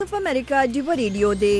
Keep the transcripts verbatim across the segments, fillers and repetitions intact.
of America Diva Radio Day.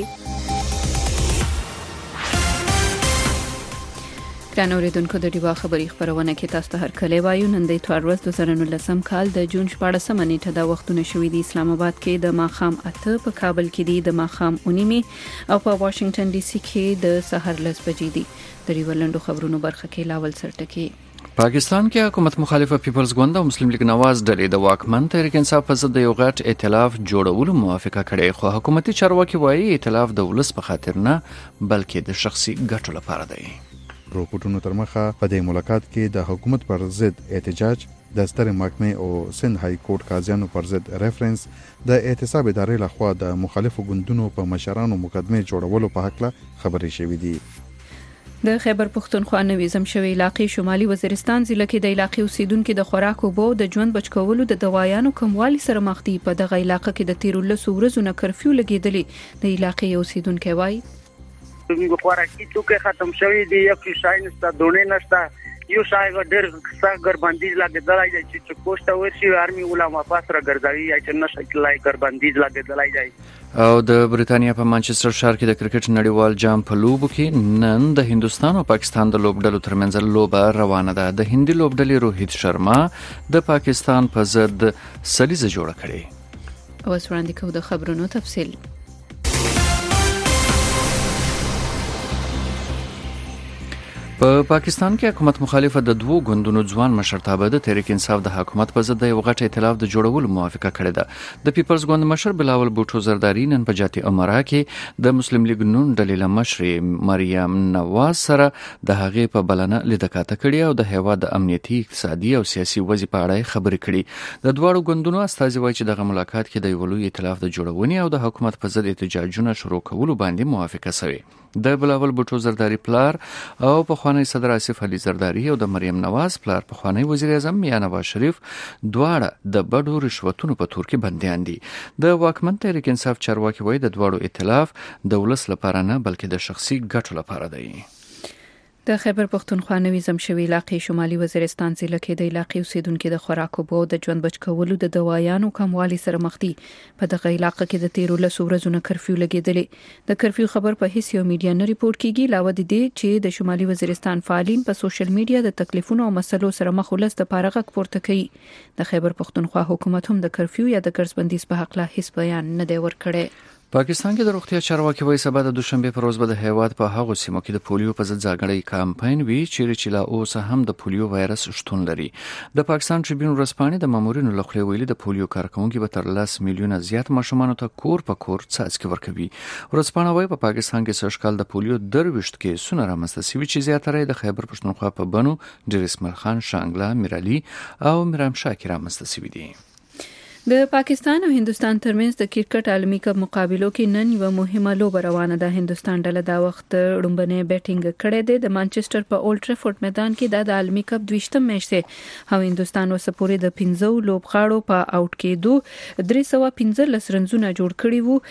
ګران اوریدونکو د ډیوا خبري خبرونه کې تاسو ته هر کله وایو نن د اتوار ورځ د زره نولسم کال د جون شپاړسمه نیټه د وختونه شوې د اسلام آباد کې د ماخام اته په کابل کې دی د ماخام اونیمه او په واشنگټن ډي سي کې د سحر لس بجې دی د ریولندو خبرونو برخه کې لاول سرټکی پاکستان کې حکومت مخالفه پیپلز ګوند او مسلم لیگ نواز ډلې د واکمن تحریک انصاف په ضد یو غټ ائتلاف جوړولو موافقه کړې خو حکومتي چارواکي وایي ائتلاف د ولس په خاطر نه بلکې د شخصي ګټو لپاره دی. روپورټونو تر مخه په دې ملاقات کې د حکومت پر ضد احتجاج د ستر محکمې او سند های کورټ قاضیانو پر ضد ریفرنس د احتساب ادارې لخوا د مخالفو ګوندونو په مشرانو مقدمه جوړولو په حق له خبرې شوې دي. د خیبر پختونخوا نویزم شوی علاقې شمالي وزیرستان ضلع کې د علاقې اوسیدونکو د خوراک او بو د ژوند بچکولو د دوايانو کموالي سره مخ دي. په دغه علاقې کې د تیرو لسو ورځو نه کرفیو لګیدلې د علاقې اوسیدونکو وایي موږ خوراکي توکي ختم شوی دی یو کې شای نشته دونه نشته یو شای ډېر څنګه بندیز لګیدلای دی چې کوشته ورشي آرمي علماء پاسره ګرځوي چې نشه کلای ګر بندیز لګیدلای دی. او د بریتانیا په مانچستر ښار کې د کرکټ نړیوال جام په لوبو کې نن د هندستان او پاکستان د لوبډلو ترمنځ لوبه روانه ده. د هندي لوبډلې روهیت شرما د پاکستان په ضد سلیزه جوړه کړې. او وړاندې کوو د خبرونو تفصیل. په پاکستان کې حکومت مخالفه د دوو ګوندونو ځوان مشرتابه د تحریک انصاف د حکومت په ضد یو غټ ائتلاف د جوړولو موافقه کړې ده. د پیپلز ګوند مشر بلاول بوټو زرداری نن په جاتي امرا کې د مسلم لیگ نون ډلې له مشر مریم نواز سره د هغې په بلنه لیدکاته کړې او د هیواد د امنیتي اقتصادي او سیاسي وضع په اړه خبرې کړې. د دواړو ګوندونو استازي وایي چې دغه ملاقات کې د یو لوی ائتلاف د جوړونې او د حکومت په ضد احتجاجونه شروع کولو باندې موافقه شوه. د بلاول بوټو زرداری پلار او په خوانی صدر آصف علي زرداری او د مریم نواز پلار په خوانی وزیر اعظم میاں نواز شریف دواړه د بډو رشوتونو په تور کې بنديان دي. د واکمن تحریک انصاف چارواکي وایي د دواړو ائتلاف د ولس لپاره نه بلکې د شخصي ګټو لپاره دی. د خیبر پختونخوا نویزم شوی علاقې شمالي وزیرستان ضلع کې د علاقې اوسیدونکو د خوراک او بو د ژوند بچکولو د دوايانو کموالي سره مخ دي. په دغه علاقې کې د تیرو لسو ورځو نه کرفیو لګیدلې. د کرفیو خبر په هیڅ یو میډیا نه ریپورت کیږي. علاوه د دې چې د شمالي وزیرستان فعالین په سوشل میډیا د تکلیفونو او مسلو سره مخ ولس د پارغه پورته کوي. د خیبر پختونخوا حکومت هم د کرفیو یا د ګرځبندیز په حق لا هیڅ بیان نه دی ورکړی. پاکستان کې د روغتیا چارواکي وایي سبا د دوشنبه پر ورځ به د هیواد په هغو سیمو کې د پولیو په ضد ځانګړی کمپاین وي چې لا اوسه هم د پولیو وایرس شتون لري. د پاکستان ټریبیون ورځپاڼې د مامورینو لخوا ویلي د پولیو کارکونکو به تر لس میلیونه زیات ماشومان ته کور په کور څاڅکي ورکوي. ورځپاڼه وایي په پاکستان کې سږ کال د پولیو درويشت کې سونه رامنځته شوي چې زیاتره د خیبر پښتونخوا په بنو ډیر اسماعیل خان شانګلا میرعلي او میرامشاه کې رامنځته شوي دي. د پاکستان او هندستان ترمنځ د کرکټ عالمي کپ مقابلو کې نن یو مهمه لوبه روانه ده. هندستان ډله دا وخت لومبنه بیټینګ کړې ده. د مانچستر په اولډ ټریفورډ میدان کې د عالمي کپ دویشتم میچ دی او هندستان وسپوري د پنځو لوبغاړو په اوټ کېدو درې سوه پنځلس رنزونه جوړ کړي وو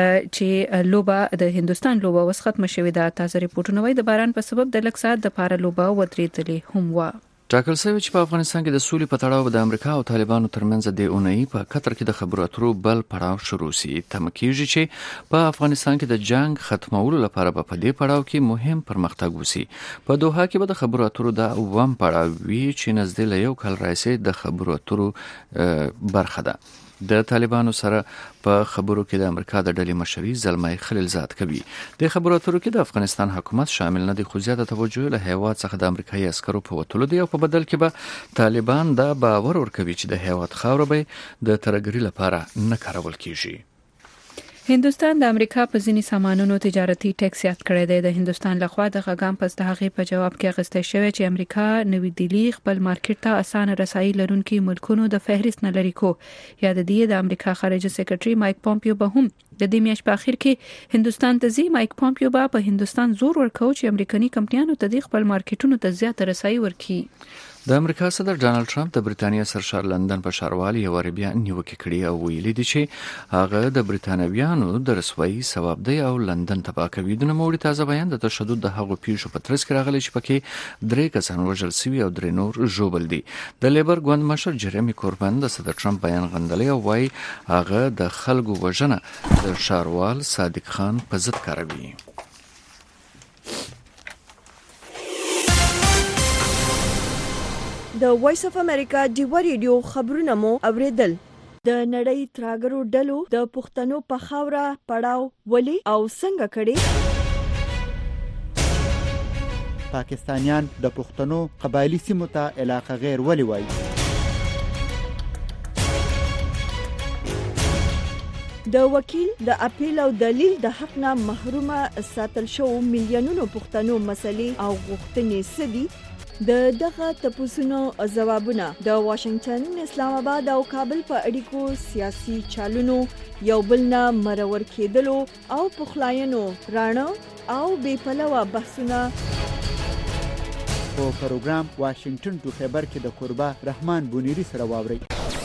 چې لوبه د هندستان لوبه وس ختم شوې ده. تازه ریپورتونه وايي د باران په سبب د لږ ساعت د پاره لوبه ودرېدلې هم و. ټاکل شوی چې په افغانستان کې د سولې په تړاو د امریکا او طالبانو ترمنځ د اونۍ په قطر کې د خبرو اترو بل پړاو شروع شي. تم کېږي چې په افغانستان کې د جنگ ختمولو لپاره په دې پړاو کې مهم پرمختګ وشي. په دوحه کې به د خبرو اترو د اوم پړاو وی چې نږدې له یو کال راځي د خبرو اترو برخه ده. د طالبانو سره په خبرو کې د امریکا د ډلې مشري زلمای خلیلزاد کوي. د خبرو اترو کې د افغانستان حکومت شامل نه دي خو زیاته توجه له هیواد څخه د امریکایي عسکرو په وټولو دی او په بدل کې به طالبان دا باور ورکوي چې د هیواد خاوره به د ترګری لپاره نه کارول کیږي. هندستان د امریکا په ځینی سامانونو تجارتي ټیکس یاد کړی دی. د هندستان لخوا د غاګام پس د هغې په جواب کې اخیستل شوی چې امریکا نوی دلی خپل مارکیټ ته اسانه رسایي لرونکي ملکونو د فهرست نه لري کو. یا د دې د امریکا خارجه سیکریټري مایک پومپیو به هم د دې میاشت په اخر کې هندستان ته ځي. مایک پومپیو به په هندستان زور ورکوي چې امریکایي کمپنیانو ته د خپل مارکیټونو ته زیات رسایي ورکړي. د امریکا صدر ډانلډ ټرمپ د بریتانیا سرشار لندن په ښاروالۍ یو بیا نیوکه کړې او ویلي دي چې هغه د بریتانویانو د رسوایي ثواب دی او لندن تباه کوي. د نوموړي تازه بیان د تشدد د هغو پیښو په ترڅ کې راغلی چې پکې درې کسان وژل شوي او درې نور ژوبل دي. د لیبر ګوند مشر جرمی کوربن د صدر ټرمپ بیان غندلی او وايي هغه د خلکو وژنه د ښاروال صادق خان په ضد کاروي. د وایس اف امریکا ډیوا ریډیو خبرونه مو اوریدل. د نړۍ تراګرو ډلو د پښتنو په خاوره پړاو ولي او څنګه کړي. پاکستانیان د پښتنو قبایلی سیمو ته علاقه غیر ولي وایي. د وکیل د اپیل او دلیل د حق نه محرومه ساتل شو میلیونونو پښتنو مسلې او غوښتنې سدي. د دغه تپوسونو ځوابونه د واشنگټن، اسلام آباد او کابل په اړیکو سیاسي چالونو یو بل نه مرور کېدلو او پخلاینو رانه او بې پلوه بحثونه په پروګرام واشنگټن ټو خبر کې د قربا رحمان بونیری سره واوري.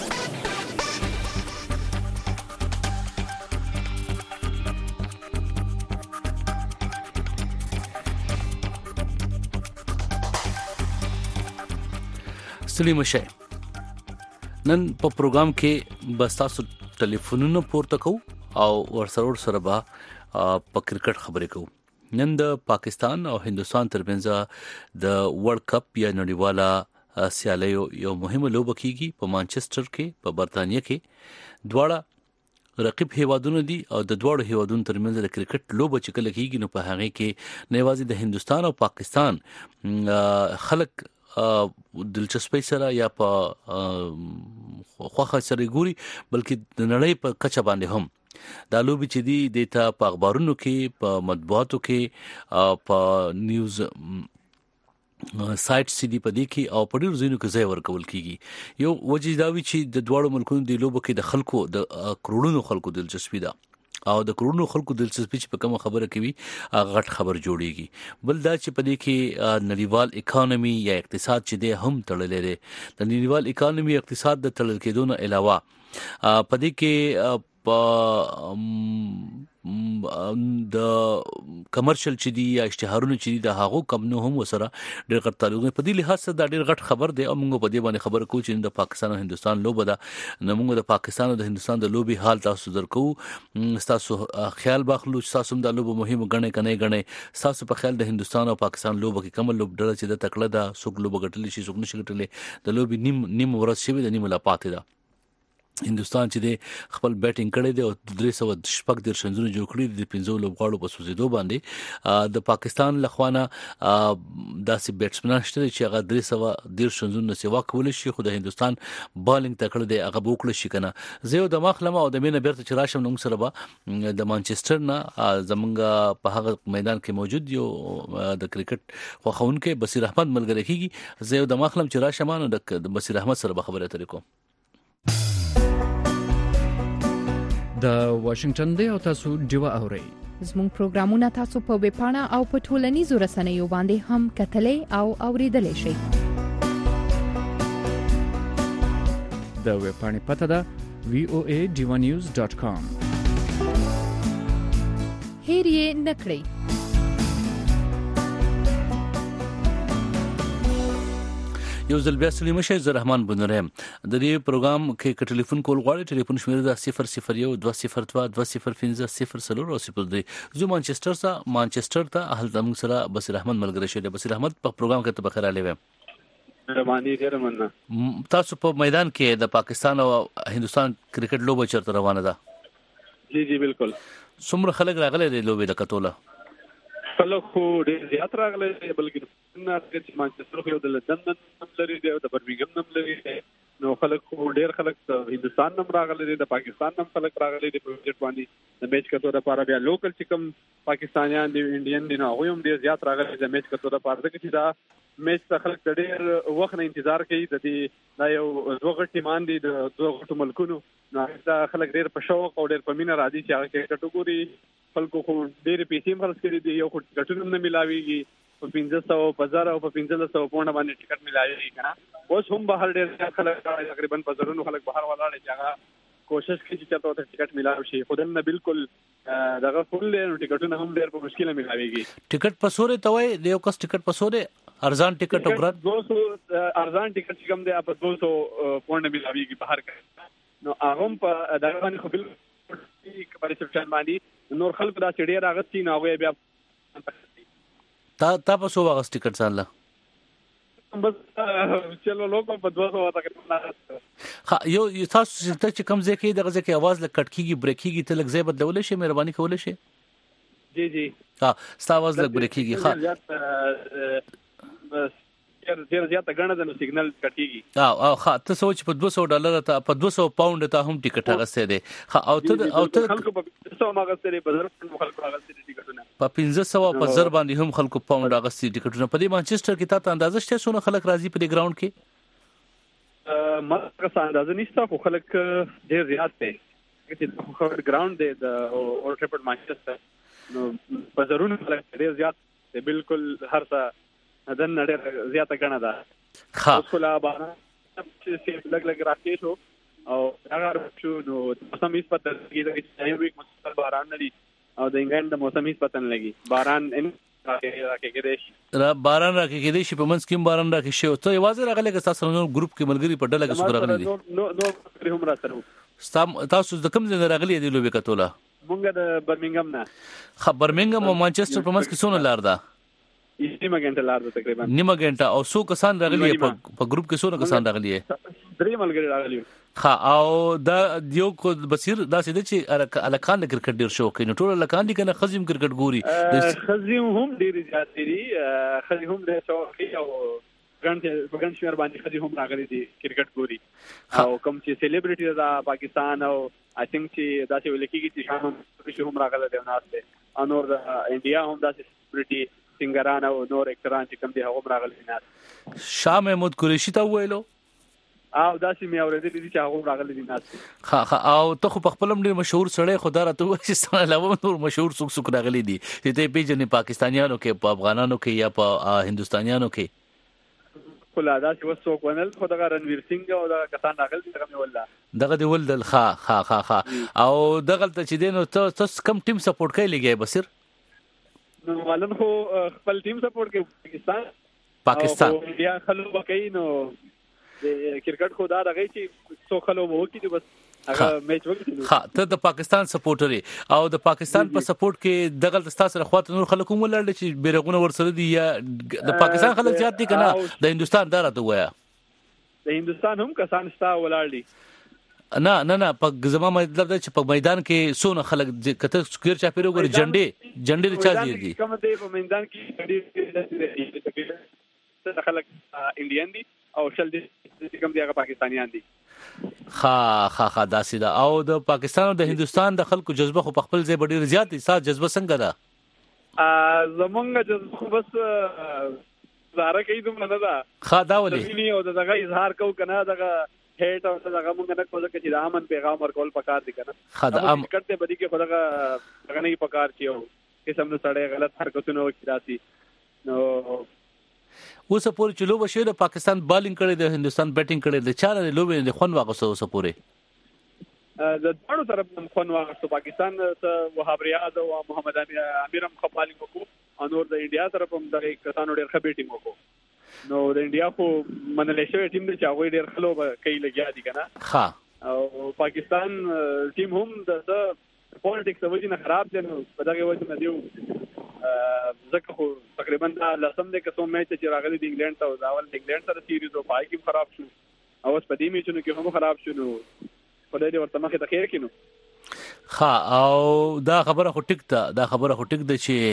سلیم شه نن په پروګرام کې بس تاسو ټلیفونونه پورته کو او ورسره سره به په کرکټ خبرې کو. نن د پاکستان او هندستان ترمنځ د ورلد کپ یا نړیواله سیالیو یو مهمه لوبه کیږي په مانچستر کې په برتانیې کې. دواړه رقیب هیوادونه دي او د دواړو هیوادونو ترمنځ د کرکټ لوبه چې کله کیږي نو په هغه کې نه یوازې د هندستان او پاکستان خلک دلچسپي سره یا په خوخه سره ګوري بلکې د نړۍ په کچه باندې هم دا لوبي چې دي د تا په اخبارونو کې په مطبوعاتو کې په نیوز سایټ سي دي په دې کې او په ډیرو ځینو کې ځای ورکول کیږي. یو وجه دا وی چې د دواړو ملکونو د لوبو کې د خلکو د کروڑونو خلکو دلچسپي ده او د کروڑونو خلکو دلچسپي چې په کومه خبره کوي غټ خبر جوړيږي. بل دا چې په دې کې نړیوال اکانومي یا اقتصاد چې دی هم تړلې دی. د نړیوال اکانومي اقتصاد د تړل کېدو نه علاوه په دې کې په د کمرشل چې دی یا اشتهارونه چې دی د هغو کمنو هم وسره ډېر غټ تعلق په دې لحاظ سره دا ډېر غټ خبر دی او موږ په دې باندې خبر کوو چې د پاکستان او هندستان لوبه ده. نو موږ د پاکستان او د هندستان د لوبي حال تاسو درکو. تاسو خیال باخلو چې تاسو د لوبو مهمه غنې کنه غنې تاسو په خیال د هندستان او پاکستان لوبه کې کوم لوب ډله چې د تکړه ده سوق لوبه غټلی شي سوق نشي غټلی د لوبي نیم نیم ورځ شوی د نیم لا پاتې ده. هندستان چې د خپل بیټینګ کړي دی او درې سوه شپږ دېرش رنونه جوړ کړي دي د پنځو لوبغاړو په سوزیدو باندې. د پاکستان لخوانه داسې بیټسمنان شته چې هغه درې سوه دېرش رنونه سیوا کول شي خو د هندستان بالینګ تکړه دی هغه وکړي شي کنه. زه د مخلمه او د مینه بیرته چې راشم نو سره به د مانچستر نه زمونږ په هغه میدان کې موجود یو د کرکټ خوښونکو بصیر احمد ملګری کیږي. زه د مخلم چې راشم نو د بصیر احمد سره به خبرې اترې کوم. د واشنگټن دی او تاسو ډیوا اورئ. زموږ پروګرامونه تاسو په ویب پاڼه او په ټولنیزو رسنیو باندې هم کتلې او اوریدلای شئ. د ویب پاڼې پته ده وی او ای ډیوا نیوز ډاټ کام. هیر یې نکړئ. یو ځل بیا سلیم شه زه رحمان بنورم. د دې پروګرام کې ټلیفون کول غواړئ ټلیفون شمیره ده صفر صفر یو دوه صفر دوه دوه صفر پنځه صفر څلور او صفر دی. زه مانچستر ته مانچستر ته اهل زموږ سره بصیر احمد ملګری شه. بصیر احمد په پروګرام کې ته بخیر علي ویم. رمانی ډیر مننه. تاسو په میدان کې د پاکستان او هندستان کرکټ لوبه چرته روانه ده؟ جی جی بالکل. څومره خلک راغلي د لوبې د کتوله؟ خلک خو ډېر زیات راغلي بلکې نه چې مانچستر خو یو د لندن نوم لري دی او د برمنګم نوم لري نو خلک خو ډېر خلک د هندستان نوم راغلي دي د پاکستان نوم خلک راغلي دي په ویډیو باندې د میچ کتو لپاره بیا لوکل چې کوم پاکستانیان دي انډین دي نو هغوی هم ډېر زیات راغلي د میچ کتو لپاره ځکه چې دا میچ ته خلک د ډېر وخت نه انتظار کوي. د دې دا یو دوه غټ ټیمان دي د دوه غټو ملکونو نو دا خلک ډېر په شوق او ډېر په مینه راځي چې هغه کرکټ وګوري. خلکو خو ډېرې پیسې هم خرڅ کړي دي یو خو ټکټونه نه ملاویږي په پنځه سوه په زر او په پنځلس سوه پونډه باندې ټیکټ ملایي کنه. اوس هم بهر ډېر خلک تقریبا په زرونو خلک بهر ولاړ چې هغه کوشش کوي چې تاسو ته ټیکټ ملایي شي. خو دنه بالکل دغه فل ټیکټونه هم ډېر په مشکله ملایويږي. ټیکټ په سورې ته وای د یو کس ټیکټ په سورې ارزان ټیکټ او ګران دو سو ارزان ټیکټ چې کوم دی په دو سو پونډه ملایويږي بهر کې. نو هغه په دغه باندې خو بالکل کبر سپشن باندې نور خلک دا چې ډېر اغستې نو هغه بیا تا تا په سو واغس ټیکټ ځانله بس چلو لوکو په دوه سوه تقریبا. ها یو تاسو چې کوم ځای کې دغه ځای کې आवाज لکټ کیږي بریک کیږي ته لږ ځای بدلول شي مهرباني کول شي. جی جی ها ستا आवाज لږ بریک کیږي. ها بس ډیر زیاته غنډه د سیګنل کټیږي. او او ها ته سوچ په دوه سوه ډالر ته په دوه سوه پاونډ ته هم ټیکټ اغسته دي. ها او ته او ته خلکو په دوه سوه ماغسته دي بازار خلکو اغسته دي ټیکټونه په پنځه سوه په زر باندې هم خلکو پاونډ اغسته ټیکټونه. په دې مانچستر کې تاسو اندازه شته څونه خلک راځي په دې ګراوند کې؟ ماته څه اندازه نشته خو خلک ډیر زیات دي چې خو ګراوند دی د اولډ ټریفورډ مانچستر. نو په زرونو خلک ډیر زیات دي بالکل هر څه دن ډیر زیاته غنډه ده. ها اوس خلا باران چې لګ لګ راکې شو او هغه شو نو موسم هیڅ پته کېږي چې یو ویک مستقل باران نه دي او د انګلند د موسم هیڅ پته نه لګي. باران ان راکې کېدې شي را باران راکې کېدې شي په منځ کې باران راکې شي. ته یوازې راغلی که تاسو نور ګروپ کې ملګری په ډله کې څو راغلي دي؟ نو نو هم راځو. تاسو د کوم ځای راغلي دي لوبې کتوله؟ مونږ د برمنګم نه. خبر برمنګم او مانچستر په منځ کې څونه لار ده؟ نیمه غنټه لار ده تقریبا. نیمه غنټه. او څو کسان راغلي په ګروپ کې څونه کسان راغلي؟ درې ملګری راغلي. ها او دا یو کو بصیر دا سیده چې الکان د کرکټ ډیر شوق کوي. ټول الکان دي کنه خزم کرکټ ګوري؟ خزم هم ډیر زیات دي. خزم هم ډیر شوق کوي او ګڼ په ګڼ شمیر باندې خزم هم راغلي دي کرکټ ګوري. او کوم چې سلیبریټي دا پاکستان او آی تھنک چې دا چې ولکېږي چې شام هم راغلي دي ناس ته انور د انډیا هم دا سلیبریټي سنگران او نور اکټران چې کوم دي هغه راغلي ناس. شاه محمود قریشی ته ویلو او دا چې مې اورېدلې دي چې هغه راغلي دي ناس. ها ها او ته خو په خپل ډېر مشهور سړی خو دا راته وایي چې ستاسو علاوه نور مشهور څوک څوک راغلي دي چې ته پیژنې پاکستانیانو کې په افغانانو کې یا په هندوستانیانو کې؟ خلا دا چې وڅوک ونل خو دغه رنویر سنگ او دغه کسان راغلي دغه مې ولا دغه دی ولدل. ها ها ها ها او دغه ته چې دینو ته تاسو کوم ټیم سپورټ کوي لګي بصیر؟ نو معلوم خو خپل ټیم سپورټ کوي پاکستان پاکستان او بیا خلک وکړي. نو د کرکټ خو دا دغه چې څو خلک وکړي بس هغه میچ وکړي. ها ته د پاکستان سپورټر او د پاکستان په سپورټ کې دغه تاسو خواته نور خلک هم ولرل چې بیرغونه ورسره دي یا د پاکستان خلک زیات دي کنه د هندستان دا راته وایا؟ د هندستان هم کسان ستا ولر دي. نه نه نه په زما مطلب دا چې په میدان کې سونه خلک کته سکویر چا پیرو ګور جنډي جنډي چا دي دي کوم دی په میدان کې ډېر خلک انډین دي او شل دي کوم دی هغه پاکستانیان دي. ها ها ها دا سیده. او د پاکستان او د هندستان د خلکو جذبه خو په خپل ځای ډېر زیات دي. سات جذبه څنګه ده؟ ا زمونږ جذبه خو بس زاره کوي دومره نه ده. ها دا ولې او دغه اظهار کو کنه دغه هیټ او دغه مونږ نه کوله چې د امن پیغام ورکول پکار دي کنه. خدای ام کټه بدی کې خدغه دغه نه پکار چیو قسم نو سړی غلط حرکتونه وکړي راسي. نو اوس پورې چې لوبه شوه د پاکستان بالینګ کړي د هندستان بیټینګ کړي د چاره لوبه نه خون واغسو اوس پورې د دوه طرف هم خون واغسو. پاکستان ته وهاب ریاض او محمد امیر هم خپالینګ وکړو. انور د انډیا طرف هم د کسانو ډېر ښه بیټینګ وکړو. نو د انډیا خو منلې شوی ټیم دی چې هغه ډېر خلو به کوي لګیا دي کنه. ها او پاکستان ټیم هم د پولیټکس د وجې نه خراب دي. نو په دغه وجه نه دیو ځکه خو تقریبا لسم د کوم میچ چې راغلي د انګلند ته او ځاول د انګلند سره سیریز او پای کې خراب شو او اوس په دې میچونو کې هم خراب شو. نو په دې ورته مخه ته خیر کینو. ها او دا خبره خو ټیک ده دا خبره خو ټیک ده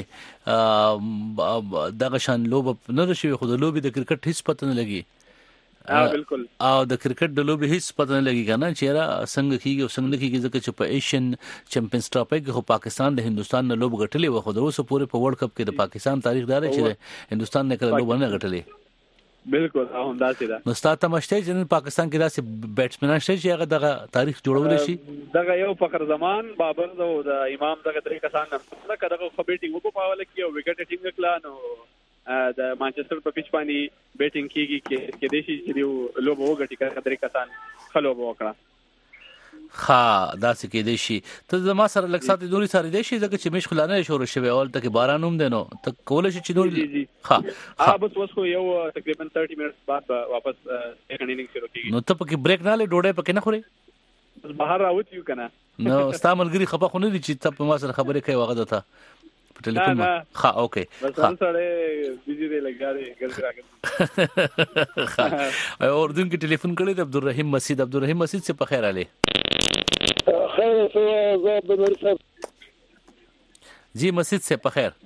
چې دغه شان لوب نه شي خو د لوبي د کرکټ هیڅ پته نه لګي. ها بالکل. او د کرکټ د لوبي هیڅ پته نه لګي کنه چې را څنګه کیږي او څنګه کیږي ځکه چې په ایشین چمپیونز ټراپي کې خو پاکستان د هندستان نه لوب غټلې و. خو د اوسه پورې په ورلد کپ کې د پاکستان تاریخ دار چې هندستان نه کله لوب نه غټلې. بالکل هم داسې ده. نو ستاسو مشته چې پاکستان کې داسې بیټسمنان شته چې هغه دغه تاریخ جوړول شي. دغه یو فخر زمان بابر او د امام دغه درې کسان نه کړه خو بیټینګ وکړو په حواله کې او وکټ ټینګ کړه. نو د مانچستر په پیچ باندې بیټینګ کیږي کې کې دیشي چې یو لوب وګټي کړه کسان خلوب وکړه خا دا څه کې دی شي ته زما سره لږ ساتي دوری سره دی شي ځکه چې مش خلانه شروع شوی اول ته کې باران هم دینو ته کول شي چې نور خا ها بس اوس خو یو تقریبا ثلاثين منټس بعد واپس سیکنډ انینګ شروع کیږي نو ته پکې بریک نه لې ډوډۍ پکې نه خوري بس بهر راوتی یو کنه نو استعمالګری خپه خو نه دي چې ته په ما سره خبرې کوي واغه ده په ټلیفون ها اوکي بس هم سره بيزي دی لګاري ګرځي ها اردن کې ټلیفون کړی د عبدالرحیم مسجد عبدالرحیم مسجد سے په خیر علي خیر سو بنور صاحب جی مسجد سے په خیر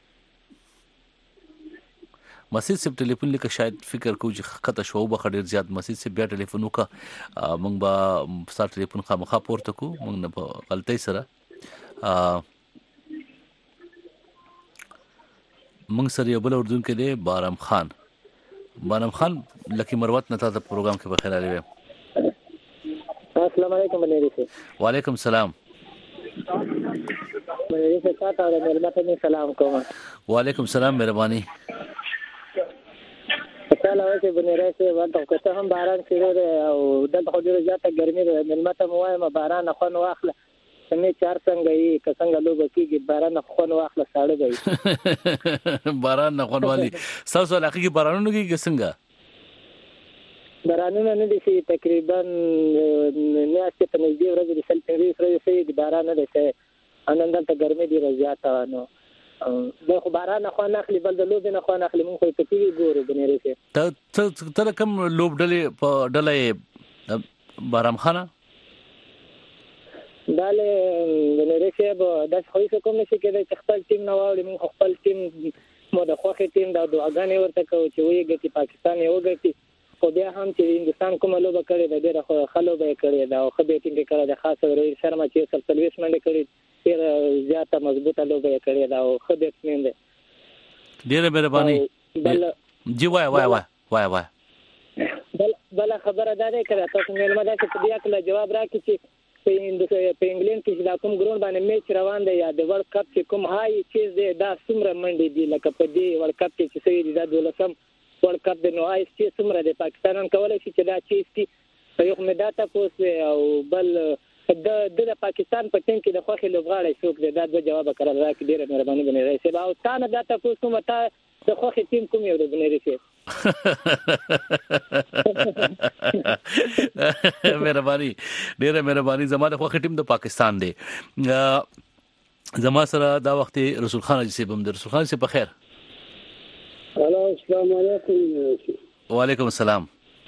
مسجد سے ټلیفون لیکه شاید فکر کو چې خطا شو به خډیر زیات مسجد سے بیا ټلیفون وکا مونږ با ستاسو ټلیفون خامخا پورته کو مونږ نه په غلطۍ سره مونږ سره یو بل اردن کې دی بارم خان بارم خان لکی مروت نه تاسو پروګرام کې بخیر علي السلام علیکم بنيري وعلیکم السلام بنيري سے تاسو ته مهرباني سلام کوم وعلیکم السلام مهرباني تعالی اوسه بنيري سے ورته کته هم باران شروع دی او د خو ډیره زیاته ګرمي ده ملمته موایم باران خو نو واخله سمې چار څنګه یې کڅنګ لوب کیږي باران خو نو واخله ساړه دی باران نه خون والی تاسو علاقه کې بارانونه کیږي څنګه بارانونه نه دي چې تقریبا نیاسته په نږدې ورځې د سل پنځه ورځې د باران نه دي ان دلته ګرمي ډیره زیاته نو دا خو باران خو نه اخلي بل د لوب نه خو نه اخلي مونږ په ټي وي ګورو بنيري سي ته ته کوم لوب ډلې په ډلې بارام خانه داله بنيري سي به د خو هیڅ کوم نشي کېدای چې خپل ټیم نه واوړي مونږ خپل ټیم مو د خوخه ټیم دا دعاګانې ورته کوو چې وي ګټي پاکستان یو ګټي خو بیا هم چې هندستان کومه لوب کړې ده ډېر خو خلو به کړې ده او خو به ټینګ کړه د خاصه روي شرما چې سل سرویس منډه کړې ډېر زیاته مضبوطه لوب کړې ده او خو به ټینګ ده ډېر مهرباني جی وای وای وای وای وای بل بل خبره ده کړه تاسو مې مده چې په دې کې جواب راکړي چې په هندستان په انګلند کې دا کوم ګرون باندې میچ روان دی یا د ورلد کپ چې کوم هاي چیز دی دا څومره منډي دي لکه په دې ورلد کپ کې چې سوي دا دولسم ورلد کپ د نو آی اس چې څومره د پاکستان کولای شي چې دا چیز کې په یو مداته پوس او بل د د پاکستان په ټیم کې د خوخي لوبغاړي څوک دی دا د جواب کړل راکې ډیره مهرباني بنې رئیس او تاسو دا تاسو کوم ته د خوخي ټیم کوم یو د بنې رئیس مهرباني ډیره مهرباني زموږ خوخي ټیم د پاکستان دی زما سره دا وخت رسول خان جی سیبم در رسول خان سي په خیر السلام علیکم وعلیکم السلام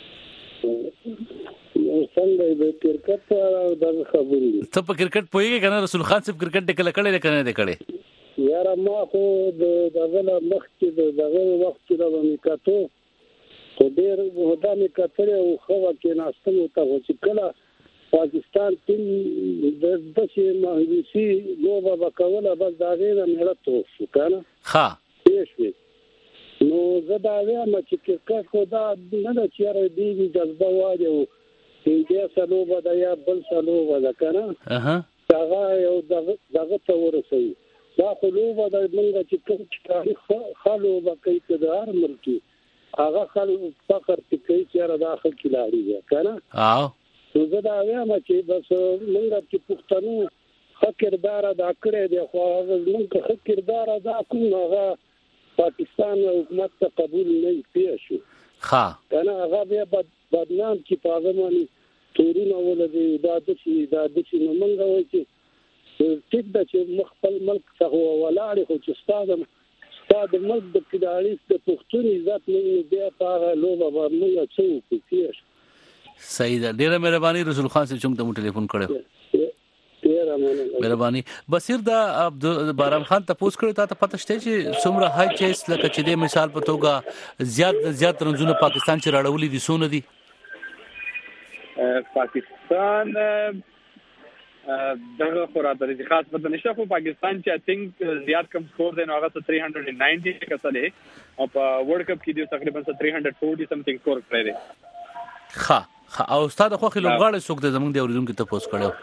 څنګه د کرکټ د خبرې ته په کرکټ پوهیږې کنه رسول خان صاحب کرکټ د کله کړي کنه د کړي یاره ما خو د دغه مخ کې د دغه وخت کې د میکاتو خو ډېر ودا میکاتره او خو کې ناستم ته چې کله پاکستان ټیم د دشي مهندسي لوبه وکوله بس دا غیر مهرت شو کنه ها هیڅ نو زه دا وایم چې کرکټ خو دا نه د چیرې دی جذبه وایو دې سلوبه دا یا بل سلوبه دا کنه اها دا یو دغه ته ورسي دا خلوبه د منګه چې کوم تاریخ خلوبه کوي د هر ملک هغه خل فخر کوي چې را داخل کلاړي کنه او نو زه دا وایم چې بس منګه چې پښتنو خکردار دا کړې دی خو هغه منګه خکردار دا کوم هغه پاکستان حکومت ته قبول نه پیښو ها کنه هغه بیا بدنام چې په هغه باندې تورونه ولدي دا د شي دا د شي نو مونږ وایو چې ټیک د چې مخفل ملک څخه ولاړ خو چې ستاسو ستاسو ملک د کډاړي د پښتون عزت نه بیا په هغه لوبه باندې څه پیښ صحیح ده ډیره مهرباني رسول خان صاحب چې موږ ټلیفون کړو مهرباني بصیر دا بارام خان تاسو کړو ته پته شته چې څومره هاي چیس لکه چې د مثال په توګه زیات زیات رنزونه پاکستان چې راړولې دي سونه دي پاکستان دغه خورا د خاص په نشه په پاکستان چې آی تھنک زیات کم سکور دی نو هغه تhree ninety کسله او په ورلد کپ کې دی تقریبا three forty سمثینګ سکور کړی دی ها او استاد خو خلک غاړه څوک د زمونږ د اوریدونکو ته پوس کړو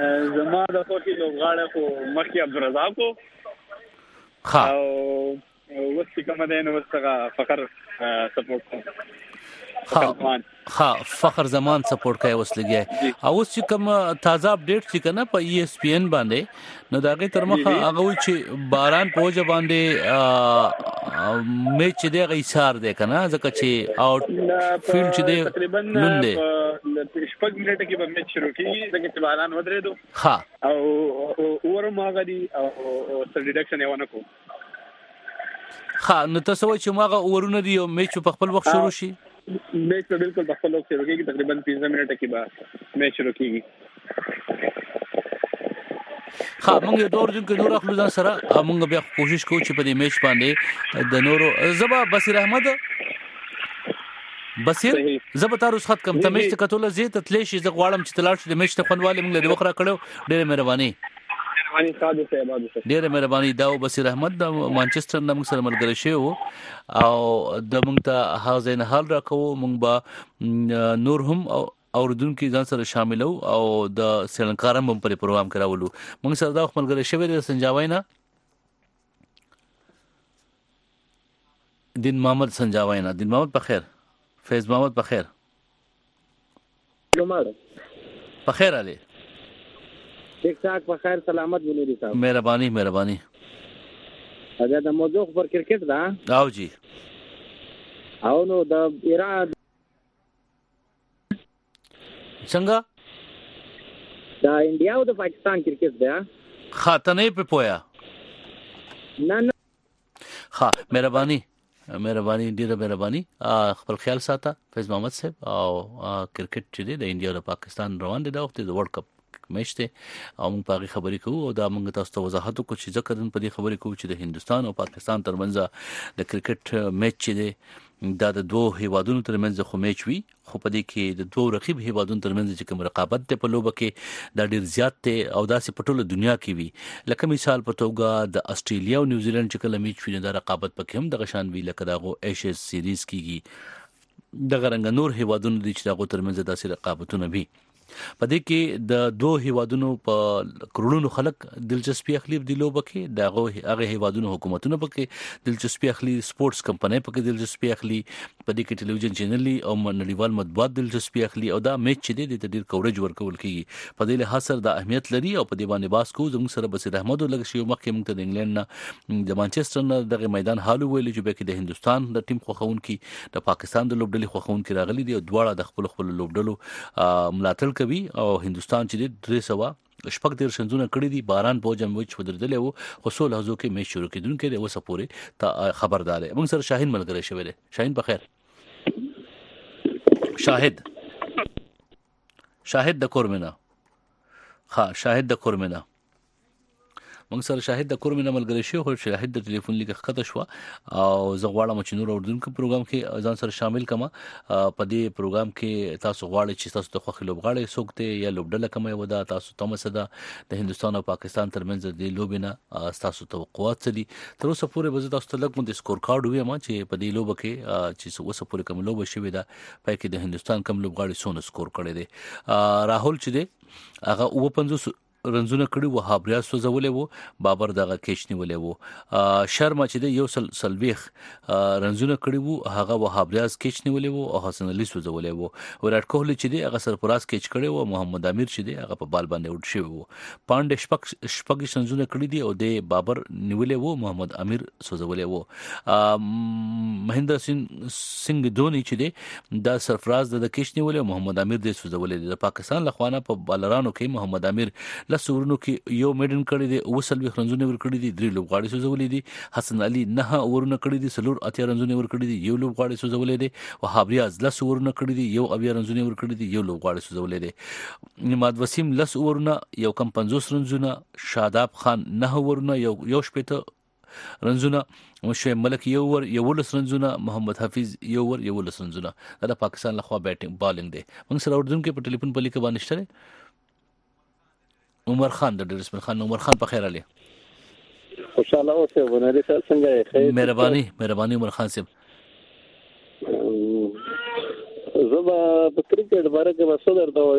زما د خوښي لوبغاړی خو مخکې عبدالرزاق ها او اوس چې کوم دی نو څنګه فخر سپورټ کوم ها ها فخر زمان سپورټ کوي اوس لګي او اوس چې کوم تازه اپډیټ چې کنه په ای اس پی ان باندې نو داغه تر مخه هغه چې باران په وجه باندې میچ دی غیسار دی کنه ځکه چې اوټ فیلډ چې دی تقریبا شپږ منټه کې به میچ شروع کیږي ځکه چې باران ودرېدو ها او ورم هغه دی او سر ډیډکشن یې ونه کو ها نو تاسو چې ماغه ورونه دی میچ په خپل وخت شروع شي میچ په بالکل په خپل وخت شروع کیږي تقریبا پنځه منټه کې به میچ شروع کیږي ها موږ د اورجن کې نور خپل ځان سره موږ بیا کوشش کوو چې په دې میچ باندې د نورو زبا بصیر احمد بصیر زبا تاسو خط کم ته میچ ته کتل زی ته تلې شي زه غواړم چې تلاړ شي د میچ ته خوندواله موږ له وخره کړو ډېر مهرباني مهرباني ساده سه عبادت ډېر مهرباني دا بصیر احمد د مانچستر نن موږ سره ملګری شو او د موږ ته حاضر حال راکو موږ به نور هم اوردونکو ځان سره شاملو او د سلنکارم هم پر پروګرام کراولو موږ سره دا ملګری شوی د سنجاوینا دین محمد سنجاوینا دین محمد بخیر فیض محمد بخیر بخیر علی ٹھیک ٹھاک بخیر سلامت بنوری صاحب مهرباني مهرباني دا د موضوع پر کرکټ دا او جی او نو د ایران څنګه دا انډیا او د پاکستان کرکټ دا خاطنې په پویا نه نه ها مهرباني مهرباني ډیره مهرباني خپل خیال ساته فیض محمد صاحب او کرکټ چې دی د انډیا او پاکستان روان دي د وخت د ورلد کپ میچ ته او موږ په خبرې کوو او دا موږ تاسو ته وضاحت وکړو چې ځکه نن په دې خبرې کوو چې د هندستان او پاکستان ترمنځ د کرکټ میچ چې دی دا د دوه هیوادونو ترمنځ خو میچ وی خو په دې کې د دوه رقیب هیوادونو ترمنځ چې کوم رقابت ته په لوبه کې دا ډیر زیات ته او داسې په ټوله دنیا کې وی لکه مثال په توګه د استرالیا او نیوزیلند چې کله میچ وی دا رقابت پکې هم د غشان وی لکه داغه ایشز سیریز کیږي د غرنګ نور هیوادونو د چې داغه ترمنځ داسې رقابتونه وی په دې کې د دوه هیوادونو په کرونو خلک دلچسپي اخلي د لوبه کې دغه هغه هیوادونو حکومتونه پکې دلچسپي اخلي سپورتس کمپنۍ پکې دلچسپي اخلي په دې کې ټلویزیون چینل او نړیوال مطبوعات دلچسپي اخلي او دا میچ چې د ډیر کوریج ورکول کیږي په دې له حاصل د اهمیت لري او په دې باندې باس کو زموږ سره بصیر احمد لږ شی مخکې موږ ته د انګلند نه د مانچستر نه دغه میدان حال ویل چې به کې د هندستان د ټیم خوخون کې د پاکستان د لوبډلې خوخون کې راغلي دي او دواړه د خپل خپل لوبډلو ملاتړ کوي او هندستان چې درې سوا شپږ ډیر شنځونه کړی دي باران په جمع وچ ودردل او خصوص لحظو کې میچ شروع کیدونکې د وسه پورې ته خبردار موږ سره شاهین ملګری شوی دی شاهین بخیر شاهد شاهد د کورمنا ها شاهد د کورمنا موږ سره شاهد د کورمنا ملګری شو خو شاهد د ټلیفون لیک خطه شو او زه غواړم چې نور اردوونکو پروګرام کې ځان سره شامل کما په دې پروګرام کې تاسو غواړئ چې تاسو د خوخي لوبغاړي سوکته یا لوبډله کومه ودا تاسو تمسه د هندستان او پاکستان ترمنځ د لوبینه تاسو توقعات دي تر اوسه پورې به تاسو ته لږ مونږ سکور کارت ویم چې په دې لوب کې چې اوسه پورې کوم لوب شوی دا پای کې د هندستان کوم لوبغاړي سونه سکور کړی دی راهول چې دی هغه او پنځوس رنزونه کړي وو هابریاز سوزولې وو بابر دغه کېچ نیولې وو شرما چې د یو سل سلويخ رنزونه کړي وو هغه وو هابریاز کېچ نیولې وو او حسن علي سوزولې وو وراټ کوهلی چې دی هغه سرفراز کېچ کړي وو محمد امیر چې دی هغه په بال باندې وډ شوی وو پاندې شپږ شپږ رنزونه کړي دي او د بابر نیولې وو محمد امیر سوزولې وو مهندر سنگ دونی چې دی دا سرفراز د کېچ نیولې محمد امیر د سوزولې د پاکستان لخوانه په بالرانو کې محمد امیر لسورونو کې یو میډن کړی دی او سلوي رنزونه ور کړی دي درې لوبغاړي سوزولې دي حسن علي نه ورونه کړی دي سلور اتیا رنزونه ور کړی دي یو لوبغاړي سوزولې دي وهاب ریاض لسورونه کړی دي یو اویا رنزونه ور کړی دي یو لوبغاړي سوزولې دي نماد وسیم لسورونه یو کم پنځوس رنزونه شاداب خان نه ورونه یو یو شپته رنزونه مشه ملک یو ور یو لس رنزونه محمد حفیظ یو ور یو لس رنزونه دا پاکستان لخوا بیټینګ بالینګ دی موږ سره اردن کې په ټلیفون په لیکه باندې شته عمر خان د رسمل خان عمر خان په خیر علي خوشاله اوسه ونري سره څنګه خیر مهرباني مهرباني عمر خان صاحب زما په کرکټ باره کې وسودر دا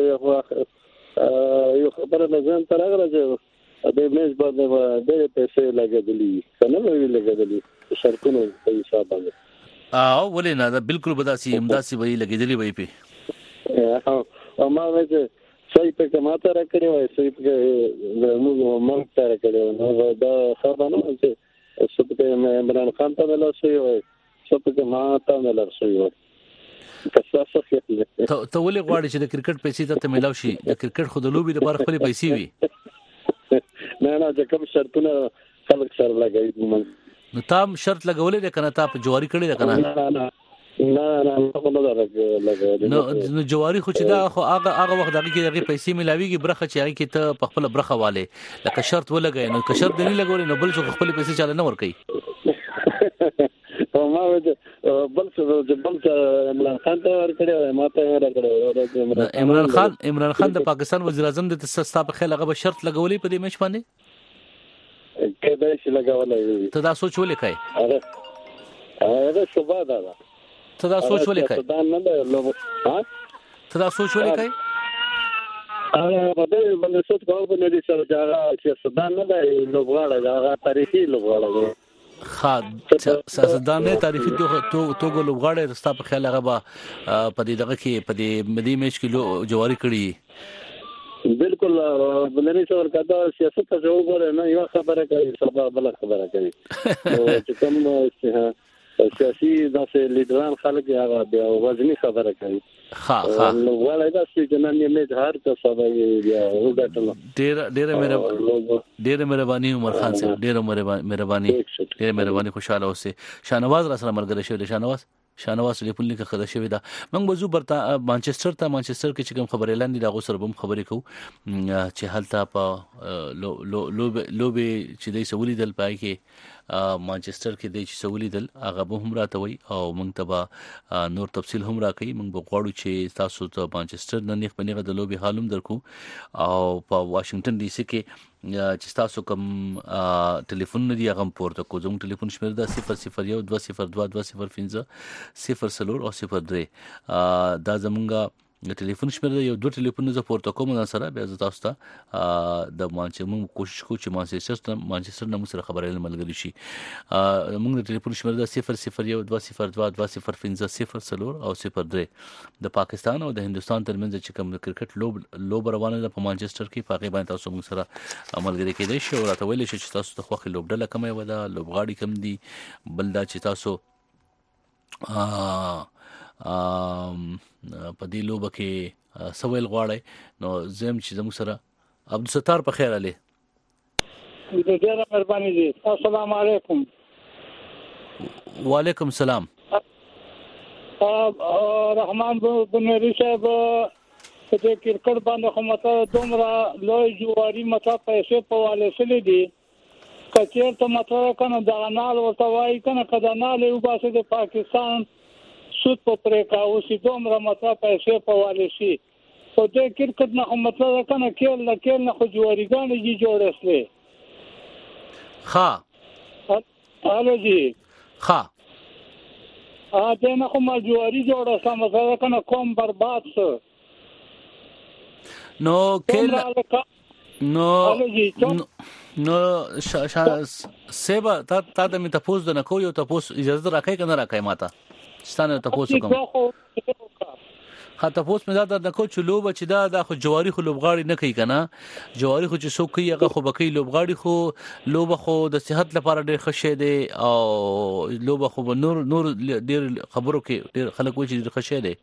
یو خبره لازم تر هغه راځي د میچ باندې ډېر پیسې لګېدلې کنه وی لګېدلې شرطونه په حساب باندې او ولې نه دا بالکل بداسي امداسي وی لګیدلی وی په او ما وځه صحیح په کماته را کړی وای صحیح په موږ مونږ ته را کړی نو دا خبره نه چې سپته عمران خان ته ولاسي وای سپته ما ته ولاسي وای تاسو څه ته ته ولې غواړې چې د کرکټ پیسې ته ملاوي شي د کرکټ خود لوبي د بار خپل پیسې وي نه نه چې کوم شرطونه خلک سره لګایي نو تام شرط لګولې ده کنه تا په جواری کړی ده کنه نه نه نه نه په نظر لګولې نو نو جواری خو چې دا خو هغه هغه وخت دغه کې هغه پیسې ملاويږي برخه چې هغه کې ته په خپل برخه والے لکه شرط ولګای نو که شرط نه لګولې نو بل څه خپل پیسې چاله نه ور کوي او ما وځه بل څه بل څه عمران خان ته ور کړی ما ته ور کړی عمران خان عمران خان د پاکستان وزیر اعظم د تاسو په خیال هغه شرط لګولې په دې مچ باندې کله چې لګولې ته دا سوچ ولې کوي هغه هغه شوبه ده ته دا سوچ ولې کوي دا نه ده لو ها ته دا سوچ ولې کوي هغه په دې باندې سوچ کوم په دې سره چې چې سودان نه ده لوغړه دا هغه تاریخي لوغړه خا سیاستدان نه تاریخي تو تو لوغړه رستا په خیال هغه با په دې دغه کې په دې مدي میچ کې جواری کړی بالکل بلنی څور کدا سیاست ته جو غره نه یو خبره کوي سبا بل خبره کوي چې کوم سیاسي داسې لیډران خلک هغه د وزنی خبره کوي ها ها نو ولای دا چې نن یې میچ هر څه سبا یې وګټل ډېر ډېر مهرباني ډېر مهرباني عمر خان صاحب ډېر مهرباني ډېر مهرباني خوشاله اوسه شاهنواز را سره مرګ شوی شاهنواز شاهنواز ټلیفون لیکه خدا شوی دا موږ وزو برتا مانچستر ته مانچستر کې چې کوم خبرې لاندې دا غو سره هم خبرې کوو چې هلته په لو لو لوبي چې دې سولې دل پای کې مانچستر کې دې چې سولې دل هغه به هم راتوي او موږ ته نور تفصیل هم راکړي موږ به غواړو چې تاسو ته مانچستر نه نیخ بنیغه د لوبي حالم درکو او په واشنگټن ډي سي کې چې تاسو کوم ټلیفون نه دی هغه پورته کو زموږ ټلیفون شمیر دا صفر صفر یو دوه صفر دوه دوه صفر پنځه صفر سلور او صفر درې دا زمونږه د ټلیفون شمیر یو دوه ټلیفون نه پورته کوم نه سره بیا تاسو ته د مانچستر موږ کوشش کوو چې مانچستر مانچستر نه سره خبرې ملګری شي موږ د ټلیفون شمیر دا صفر صفر یو دوه صفر دوه دوه صفر پنځه صفر سلور او صفر درې د پاکستان او د هندستان ترمنځ چې کوم کرکټ لوب لوب روانه ده په مانچستر کې پاکي باندې تاسو موږ سره ملګری کېدئ شي او راته ویل شي چې تاسو د خوخي لوبډله کمه ودا لوبغاړي کم دي بل دا چې تاسو په دې لوبه کې سوال غواړي نو زم چې زموږ سره عبدالستار په خیر علي ډېر مهرباني دي السلام علیکم وعلیکم السلام رحمان بنوري صاحب په کرکټ باندې خو مته دومره لوی جواری مته پیسې په والي سره دي کچیر ته مته کنه دا نال ورته وای کنه کدا نال یو باسه د پاکستان سود په پرې کاو سي دومره مته پیسې په والي شي په دې کرکټ نه هم مته کنه کېل نه کېل نه خو جوړیګان یې جوړسلې ها الو جی ها ا دې نه کوم جوړی جوړه سم مته کنه کوم برباد سو نو کېل نو نو سیبا تا تا د می تاسو د نکو یو تاسو اجازه راکای کنه راکای ماته ستانه تاسو کوم خا تاسو مې دا د نکو چلو بچ دا د خو جواری خو لوبغاړي نه کوي کنه جواری خو چې څوک کوي هغه خو بکی لوبغاړي خو لوب خو د صحت لپاره ډېر ښه دی او لوب خو نور نور ډېر خبرو کې ډېر خلک وایي چې ښه دی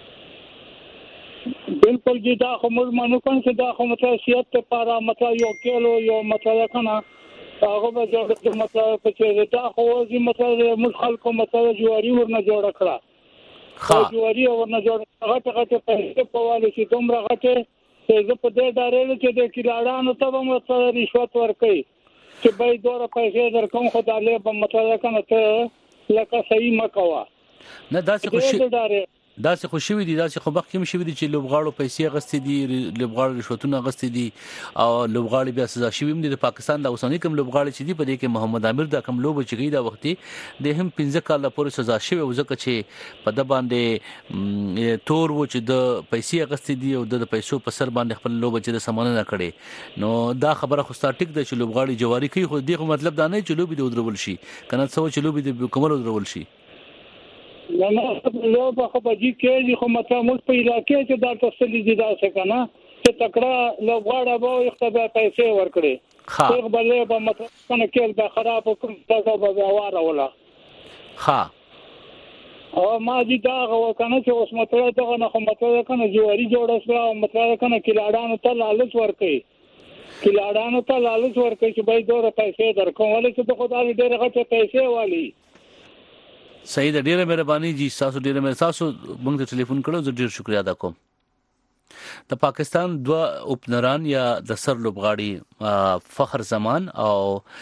بالکل جی دا خو موږ مانو کوم چې دا خو مته صحت لپاره مته یو کېلو یو مته کنه هغه به جوړ مته په چې دا خو زی مته موږ خلکو مته جواری ورنه جوړ کړه خو جواری ورنه جوړ غټه غټه پیسې په والي چې دومره غټه چې زه په دې ډارې چې د کلاړانو ته به مته رشوت ورکړي چې به دوره پیسې درکوم خو دا له به مته کنه ته لکه صحیح مکوا نه دا څه خوشي دا څه خوشوي دي دا څه خو مخکې مشوي دي چې لوبغاړو پیسې غستې دي لوبغاړو رشوتونه غستې دي او لوبغاړي بیا سزا شوي هم دي د پاکستان د اوسنۍ کوم لوبغاړي چې دي په دې کې محمد عامر دا کوم لوب چې دا وختي د هم پنځه کال پورې سزا شوی او ځکه چې په د باندې تور و چې د پیسې غستې دي او د پیسو په سر باندې خپل لوب چې د سمانه نه کړي نو دا خبره خو ستاره ټیک ده چې لوبغاړي جواری کوي خو دغه مطلب دا نه چې لوبي د ودرول شي کنه څو چې لوبي د کومل ودرول شي نه نه لو په خبري کې خو مطلب موږ په علاقې کې دا تسلی دي دا څه کنه چې تکړه لوبغاړه به اختبا پیسې ورکړي خو بلې په مطلب کنه کې به خراب کوم تاسو به واره ولا ها او ما دي دا غو کنه چې اوس مطلب دا نه خو مطلب کنه جوړی جوړ سره مطلب کنه کلاړانو ته لالچ ورکړي کلاړانو ته لالچ ورکړي چې به دوه پیسې درکوم ولې چې په خدای ډېر غټه پیسې والی صحیح ده ډیره مهرباني جی تاسو ډیره مې تاسو موږ ته ټلیفون کړو زه ډیر شکریا ادا کوم د پاکستان دوه اوپنران یا د سر لوبغاړي فخر زمان او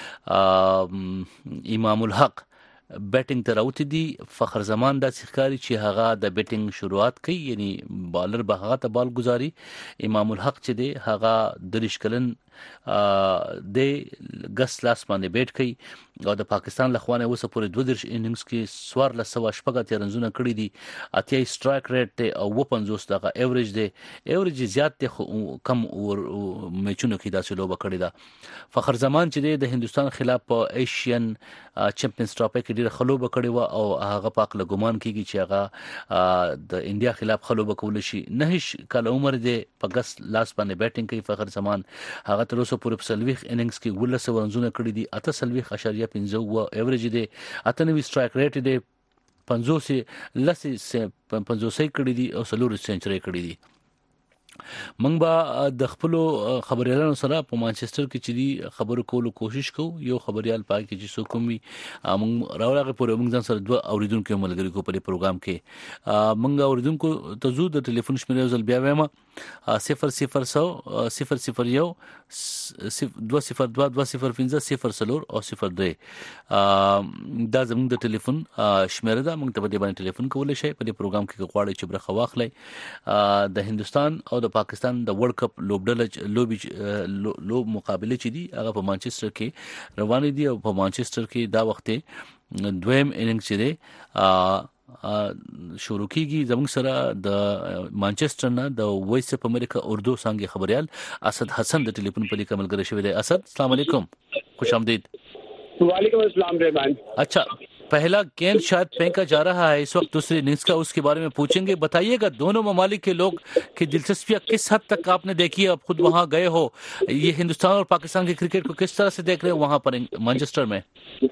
امام الحق بیټینګ ته راوتی دي فخر زمان د ښکاری چې هغه د بیټینګ شروعات کوي یعنی بالر به هغه ته بال گزاري امام الحق چې دی هغه دریش کلن د ګس لاس باندې بیټ کوي او د پاکستان لخوانه اوسه پورې دوه درش اننګز کې سوار لسوا شپږه تیرنزونه کړی دي اتیا سټرایک ریټ ته او پنځوس دغه ایوریج دی ایوریج زیات ته کم اور میچونو کې داسې لوبه کړی دا فخر زمان چې د هندستان خلاف په ایشین چمپیونز ټراپي کې ډیره خلوبه کړی و او هغه پاک له ګمان کیږي چې هغه د انډیا خلاف خلوبه کول شي نه کله عمر دی په ګس لاس باندې بیټینګ کوي فخر زمان هغه تر اوسه پورې په سلويخ اننګز کې ولسه ورنځونه کړی دي اته سلويخ اشاریه پنځه و ایوریج دی اته نوي سټرایک ریټ دی پنځوس لسه پنځوس کړی دي او سلور سنچري کړی دي موږ به د خپل خبريالانو سره په مانچستر کې چې دی خبرو کولو کوشش کوو یو خبريال پای کې چې څوک وي موږ راوړاغه پورې موږ ځان سره دوه اوریدونکو ملګری کو په پروګرام کې موږ اوریدونکو ته زو د ټلیفون شمیره زل بیا وایم صفر صفر سو صفر صفر یو دو صفر دو دو صفر پنځه صفر سلور او صفر دوه دا زموږ د ټلیفون شمیره ده موږ ته په دې باندې ټلیفون کولای شئ په دې پروګرام کې غواړئ چې برخه واخلئ د هندستان او د پاکستان د ورلد کپ لوبډله لوبي لوب مقابله چې دي هغه په مانچستر کې روان دي او په مانچستر کې دا وخت دویم اننګ چې دی شروع کیږي زموږ سره د مانچستر نه د وایس اف امریکا اردو څنګه خبريال اسد حسن د ټلیفون په لیکه ملګری شوی دی اسد السلام علیکم خوش آمدید वालेकुम अस्सलाम रहमान अच्छा पहला गेंद शायद फेंका जा रहा है इस वक्त दूसरी इनिंग्स का उसके बारे में पूछेंगे बताइएगा दोनों ममालिक के लोग की दिलचस्पियां किस हद तक आपने देखी है आप खुद वहां गए हो ये हिंदुस्तान और पाकिस्तान के क्रिकेट को किस तरह से देख रहे हो वहां पर मैनचेस्टर में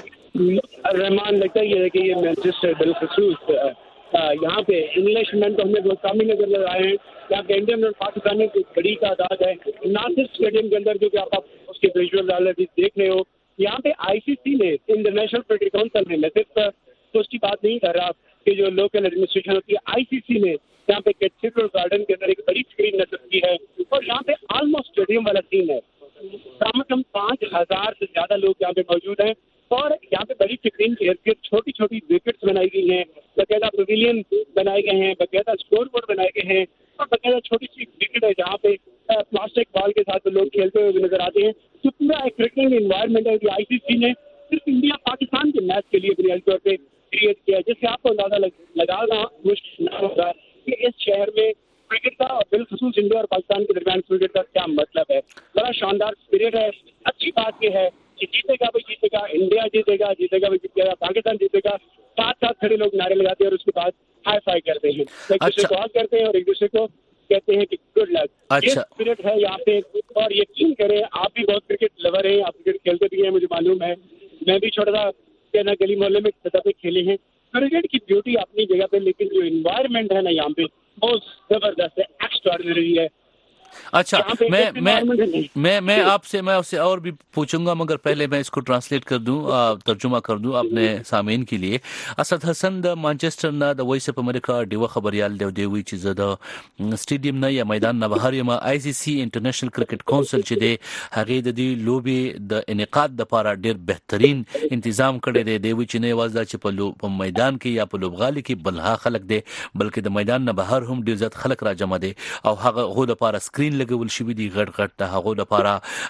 रहमान लगता है कि ये मैनचेस्टर बिलखसूस यहाँ पे इंग्लिश मैन तो हमें बहुत कम ही नजर आए हैं यहाँ पे इंडियन और पाकिस्तानी की बड़ी तादाद है नासिर स्टेडियम के अंदर जो कि आप उसके विजुअल डायलॉग देख रहे हो यहाँ पे आईसीसी ने इंटरनेशनल क्रिकेट काउंसिल ने मैं सिर्फ तो उसकी बात नहीं कर रहा कि जो लोकल एडमिनिस्ट्रेशन होती है आईसीसी ने यहाँ पे कैथेड्रल गार्डन के अंदर एक बड़ी स्क्रीन नजर की है और यहाँ पे ऑलमोस्ट स्टेडियम वाला सीन है कम से कम पाँच हजार से ज्यादा लोग यहाँ पे मौजूद हैं और यहाँ पे बड़ी स्क्रीन के इर्द गिर्द छोटी छोटी विकेट्स बनाई गई हैं बाकायदा पवेलियन बनाए गए हैं बाकायदा स्कोर बोर्ड बनाए गए हैं और बाकायदा छोटी सी विकेट है जहाँ पे प्लास्टिक बॉल के साथ लोग खेलते हुए नजर आते हैं तो पूरा एक क्रिकेट इन्वायरमेंट है जो आईसीसी ने सिर्फ इंडिया पाकिस्तान के मैच के लिए बुनियादी तौर पर क्रिएट किया है जिससे आपको अंदाजा लगाना मुश्किल न होगा कि इस शहर में क्रिकेट का और बिलखसूस इंडिया और पाकिस्तान के दरमियान क्रिकेट का क्या मतलब है बड़ा शानदार स्पिरिट है अच्छी बात यह है कि जीतेगा भाई जीतेगा इंडिया जीतेगा जीतेगा भाई जीतेगा पाकिस्तान जीतेगा साथ साथ खड़े लोग नारे लगाते हैं और उसके बाद हाई फाई करते हैं एक दूसरे को कॉल करते हैं और एक दूसरे को कहते हैं कि गुड लक अच्छा। ये स्पिरिट है यहाँ पे और यकीन करें आप भी बहुत क्रिकेट लवर हैं आप क्रिकेट खेलते भी हैं मुझे मालूम है मैं भी छोटा सा कहना गली मोहल्ले में सतह पे खेले हैं क्रिकेट की ब्यूटी अपनी जगह पे लेकिन जो इन्वायरमेंट है ना यहाँ पे बहुत जबरदस्त है एक्स्ट्राऑर्डिनरी है अच्छा, मैं मैं मैं मैं आपसे मैं आपसे और भी पूछूंगा, मगर पहले मैं इसको ट्रांसलेट कर दूं, तर्जुमा कर दूं अपने सामीन के लिए. اسد حسن د مانچسټر نه د وایس اف امریکا ډیو خبريال دی دی وی چې د سټیډیم نه یا میدان نه بهر یم. آی سی سی انټرنیشنل کرکټ کونسل چې دی هغه د دې لوبي د انعقاد د لپاره ډیر بهترین تنظیم کړی دی. دی وی چې نه واز دا چې په میدان کې یا په لوبغالي کې بلها خلک دی، بلکې د میدان نه بهر هم ډیر زیات خلک را جمع دي او هغه غو د لپاره سکرین لګول شوی دی غټ غټ د هغه لپاره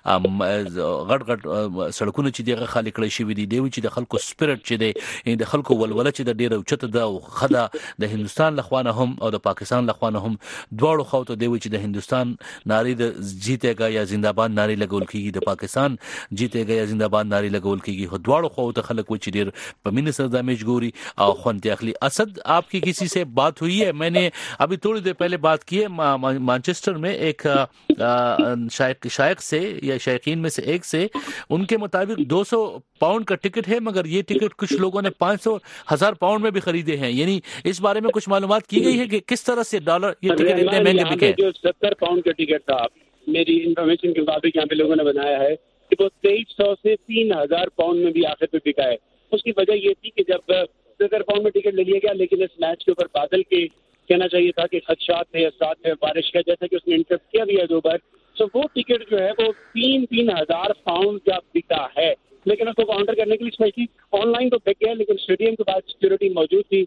غټ غټ سړکونه چې دیغه خالی کړی شوی دی. دی چې د خلکو سپیرټ چې دی د خلکو ولوله چې د ډیر اوچته ده او خدا د هندستان لخوانه هم او د پاکستان لخوانه هم دواړو خواته دی چې د هندستان ناری د جیتېګا یا زنده‌باد ناری لګول کیږي، د پاکستان جیتېګا یا زنده‌باد ناری لګول کیږي. خو دواړو خواته خلک و چې ډیر په مینه سره د میچ ګوري او خوند اخلي. اسد آپ کی کسی سے بات ہوئی ہے؟ میں نے ابھی تھوڑی دیر پہلے بات کی ہے مانچسٹر میں ایک شائق شائق سے یا شائقین میں سے ایک سے، ان کے مطابق دو سو پاؤنڈ کا ٹکٹ ہے، مگر یہ ٹکٹ کچھ لوگوں نے پانچ سو ہزار پاؤنڈ میں بھی خریدے ہیں. یعنی اس بارے میں کچھ معلومات کی گئی ہے کہ کس طرح سے ڈالر یہ ٹکٹ اتنے مہنگے بکے؟ جو ستر پاؤنڈ کا ٹکٹ تھا، میری انفارمیشن کے مطابق یہاں پہ لوگوں نے بنایا ہے کہ وہ تیئیس سو سے تین ہزار پاؤنڈ میں بھی آخر پہ بکا ہے. اس کی وجہ یہ تھی کہ جب ستر پاؤنڈ میں ٹکٹ لے لیا گیا، لیکن اس میچ کے اوپر بادل کے کہنا چاہیے تھا کہ خدشات تھے، اثرات تھے بارش کا، جیسا کہ اس نے انٹرپٹ کیا بھی ہے دو بار. تو وہ ٹکٹ جو ہے وہ تین تین ہزار پاؤنڈ کا بکا ہے، لیکن اس کو کاؤنٹر کرنے کے لیے اسپیشلی آن لائن تو بک گیا، لیکن اسٹیڈیم کے بعد سیکورٹی موجود تھی.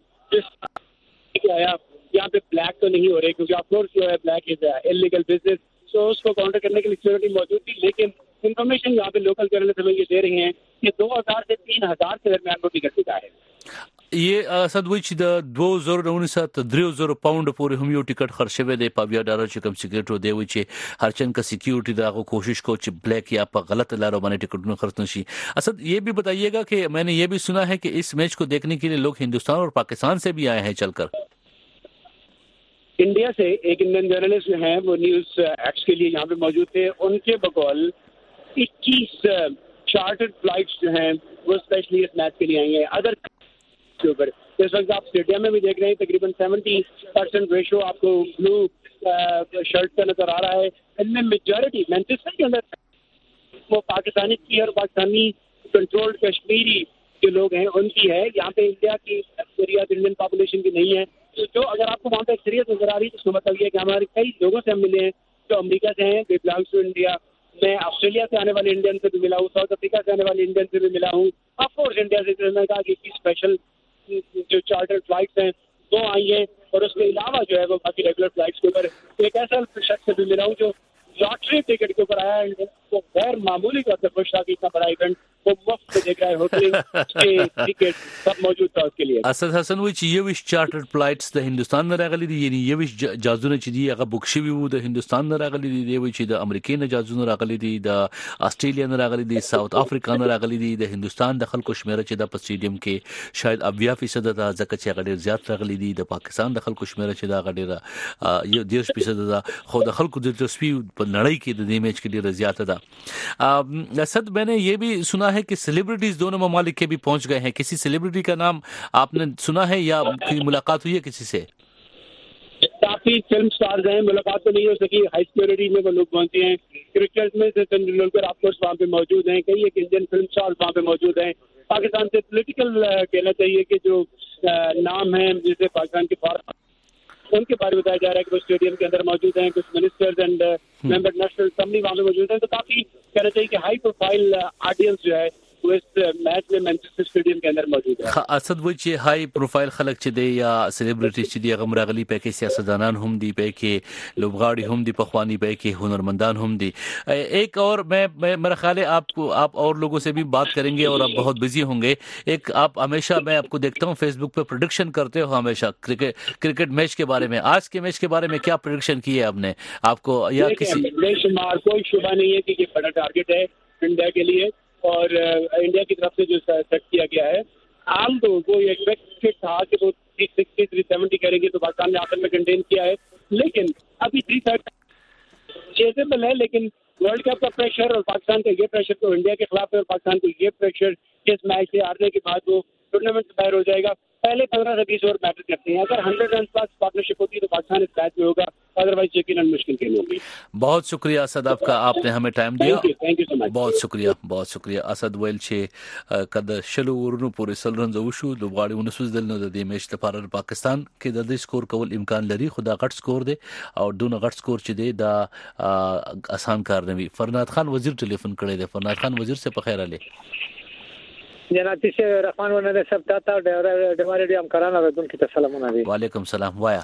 جس آیا یہاں پہ بلیک تو نہیں ہو رہے، کیونکہ آف کورس جو ہے بلیک از انلیگل بزنس، سو اس کو کاؤنٹر کرنے کے لیے سیکورٹی موجود تھی. لیکن انفارمیشن یہاں پہ لوکل چینل سے یہ دے رہی ہیں کہ دو ہزار سے تین ہزار کے درمیان وہ ٹکٹ بکا ہے. یہ اسد وی چې د دو زره نولس تر درې زره پاونډ پورې هم یو ټیکټ خرڅ شوی دی په بیا ډالر چې کم سیکریټ دی وی چې هرچند کا سکیورٹی دا کوشش کو چې بلیک یا په غلط لارو باندې ټیکټونه خرڅ نشي. اسد یہ بھی بتائیے گا کہ میں نے یہ بھی سنا ہے کہ اس میچ کو دیکھنے کے لیے لوگ ہندوستان اور پاکستان سے بھی آئے ہیں چل کر. انڈیا سے ایک انڈین جرنلسٹ جو ہیں وہ نیوز ایکس کے لیے یہاں پہ موجود تھے. ان کے بقول اکیس چارٹرڈ فلائٹس جو ہیں وہ اسپیشلی اس میچ کے لیے آئی ہیں. ادر کے اوپر اس وقت آپ اسٹیڈیم میں بھی دیکھ رہے ہیں تقریباً سیونٹی پرسینٹ ریشو آپ کو بلو شرٹ کا نظر آ رہا ہے. ان میں میجورٹی مینچسٹر کے اندر وہ پاکستانی کی اور پاکستانی کنٹرولڈ کشمیری جو لوگ ہیں ان کی ہے. یہاں پہ انڈیا کی اکثریت انڈین پاپولیشن کی نہیں ہے. جو اگر آپ کو وہاں پہ اکثریت نظر آ رہی ہے تو اس کا مطلب یہ ہے کہ ہمارے کئی لوگوں سے ہم ملے ہیں جو امریکہ سے ہیں، دے بلانگس ٹو انڈیا. میں آسٹریلیا سے آنے والے انڈین سے بھی ملا ہوں، ساؤتھ افریقہ سے آنے والے انڈین سے بھی ملا ہوں. آف کورس انڈیا سے میں نے کہا کہ اسپیشل جو چارٹر فلائٹس ہیں وہ آئی ہیں، اور اس کے علاوہ جو ہے وہ باقی ریگولر فلائٹس کے اوپر ایک ایسا شخص سے بھی ملا ہوں جو لاٹری ٹکٹ کے اوپر آیا ہے. وہ غیر معمولی طور سے خوش تھا کہ اتنا بڑا ایونٹ وہ مفت سے دیکھ رہا ہے، ہوٹل کے ٹکٹ سب موجود تھا اس کے لیے. اسد حسن وی چې یوش چارټرډ فلایټس د هندستان نه راغلي دي، یعنی یوش جازونه چې دی هغه بوک شوی وو د هندستان نه راغلي دي. دی وی چې د امریکا نه جازونه راغلي دي، د استرالیا نه راغلي دي، ساوث افریقا نه راغلي دي. د هندستان د خلکو شمیره چې د سټیډیم کې شاید اویا فیصد ده، ځکه چې هغه ډیر زیات راغلي دي. د پاکستان د خلکو شمیره چې دا غډیره یو ډیر فیصد ده، خو د خلکو د دلچسپي په نړۍ کې د دې میچ کې ډیر زیات ده. اسد میں نے یہ بھی سنا ہے کہ سیلیبریٹیز دونوں ممالک کے بھی پہنچ گئے ہیں. کسی سیلیبریٹی کا نام آپ نے سنا ہے یا کوئی ملاقات ہوئی ہے کسی سے؟ کافی فلم سٹارز ہیں، ملاقات تو نہیں ہو سکی. ہائی سیکورٹی میں وہ لوگ پہنچے ہیں. کرکٹرز میں سے تندولکر آپ کو وہاں پہ موجود ہیں، کئی ایک انڈین فلم سٹارز وہاں پہ موجود ہیں. پاکستان سے پولیٹیکل کہنا چاہیے کہ جو نام ہیں جیسے پاکستان کے فارغ ان کے بارے میں بتایا جا رہا ہے کہ وہ اسٹیڈیم کے اندر موجود ہیں. کچھ منسٹرز اینڈ ممبر نیشنل اسمبلی وہاں پہ موجود ہیں. تو کافی کہنا چاہیے کہ ہائی پروفائل آڈینس جو ہے وہ اس میچ میں مانچسٹر اسٹیڈیم کے اندر موجود ہے. اسد وی چې هاي پروفایل خلک چې دی یا سلیبریټی چې دی هغه راغلي په کې سیاستدانان هم دي، په کې لوبغاړي هم دي، پخوانی په کې هنرمندان هم دي. ایک اور میں میرا خیال ہے آپ کو آپ اور لوگوں سے بھی بات کریں گے اور آپ بہت بزی ہوں گے. ایک آپ ہمیشہ میں آپ کو دیکھتا ہوں فیس بک پہ پریڈکشن کرتے ہو ہمیشہ کرکٹ کرکٹ میچ کے بارے میں. آج کے میچ کے بارے میں کیا پریڈکشن کی ہے آپ نے؟ آپ کو یا کسی بے شمار کوئی شبہ نہیں ہے کہ یہ بڑا ٹارگیٹ ہے انڈیا کے لیے اور انڈیا کی طرف سے جو سیٹ کیا گیا ہے. عام تو وہ ایکسپیکٹڈ تھا کہ وہ تھری سکسٹی تھری سیونٹی کریں گے تو پاکستان نے آخر میں کنٹین کیا ہے، لیکن ابھی تھری تھرٹی چیزیبل ہے. لیکن ورلڈ کپ کا پریشر اور پاکستان کا یہ پریشر تو انڈیا کے خلاف ہے، اور پاکستان کو یہ پریشر کہ اس میچ سے ہارنے کے بعد وہ ٹورنامنٹ سے باہر ہو جائے گا. پہلے پندرہ سے بیس اوور میٹر کرتے ہیں. اگر ہنڈریڈ رنس پاس پارٹنرشپ ہوتی ہے تو پاکستان اس میچ میں ہوگا، अदरवाइज यकीनन मुश्किल खेल होगी। बहुत शुक्रिया असद आपका, आपने हमें टाइम दिया। Thank you so much. बहुत शुक्रिया बहुत शुक्रिया असद ویل چې کده شلو ورونو پورې سلرنز وشو لوبغاړي ونسوز دل نو د دې میچ لپاره پاکستان کې د دې سکور کول امکان لري، خو دا غټ سکور دی او دونه غټ سکور چې دی دا آسان کار نه وي. فرناد خان وزیر ټلیفون کړی دی. فرناد خان وزیر سے په خیر علي جناب چې رحمان ونه سب تا تا ډیماره دي همکارانو راځون کې سلامونه دي. وعلیکم سلام. وایا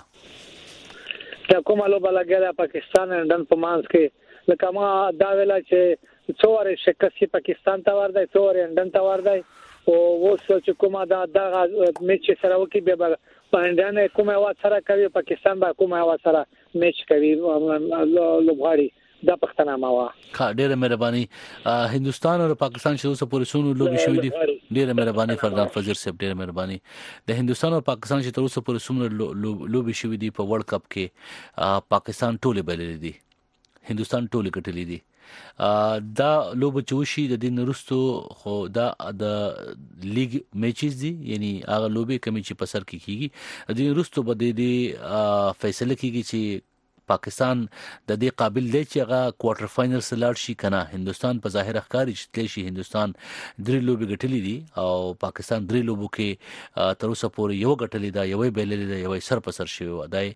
دا کومه لوبه لګیدا پاکستان نن په مانس کې لکه ما دا ویلا چې څوره شکست پاکستان ته ورده څوره لندن ته ورده او وڅ چې کومه دا د میچ سره وکي به پاندانه کومه وا سره کوي پاکستان به کومه وا سره میچ کوي لوبغاړي دا پښتنه ما وا. ښه ډیره مهرباني. هندستان او پاکستان چې اوسه پورې سونو لوبي شوې دي. ډیره مهرباني فرزاد فزیر صاحب، ډیره مهرباني. د هندستان او پاکستان چې تر اوسه پورې سونو لوبي شوې دي په ورلد کپ کې پاکستان ټوله بللې دي، هندستان ټوله کټلې دي. دا لوب چوشي د دین وروستو خو دا د لیګ میچز دي، یعنی هغه لوبي کمی چې په سر کې کیږي د دین وروستو به د فیصله کیږي چې پاکستان د دې قابل دی چې هغه کوارټر فائنل سلاړ شي کنه. هندستان په ظاهر ښکاری چې تل شي هندستان درې لوبي ګټلې دي او پاکستان درې لوبو کې تر اوسه پورې یو ګټلې ده، یوې بیللې ده، یوې سر په سر شوی و. دای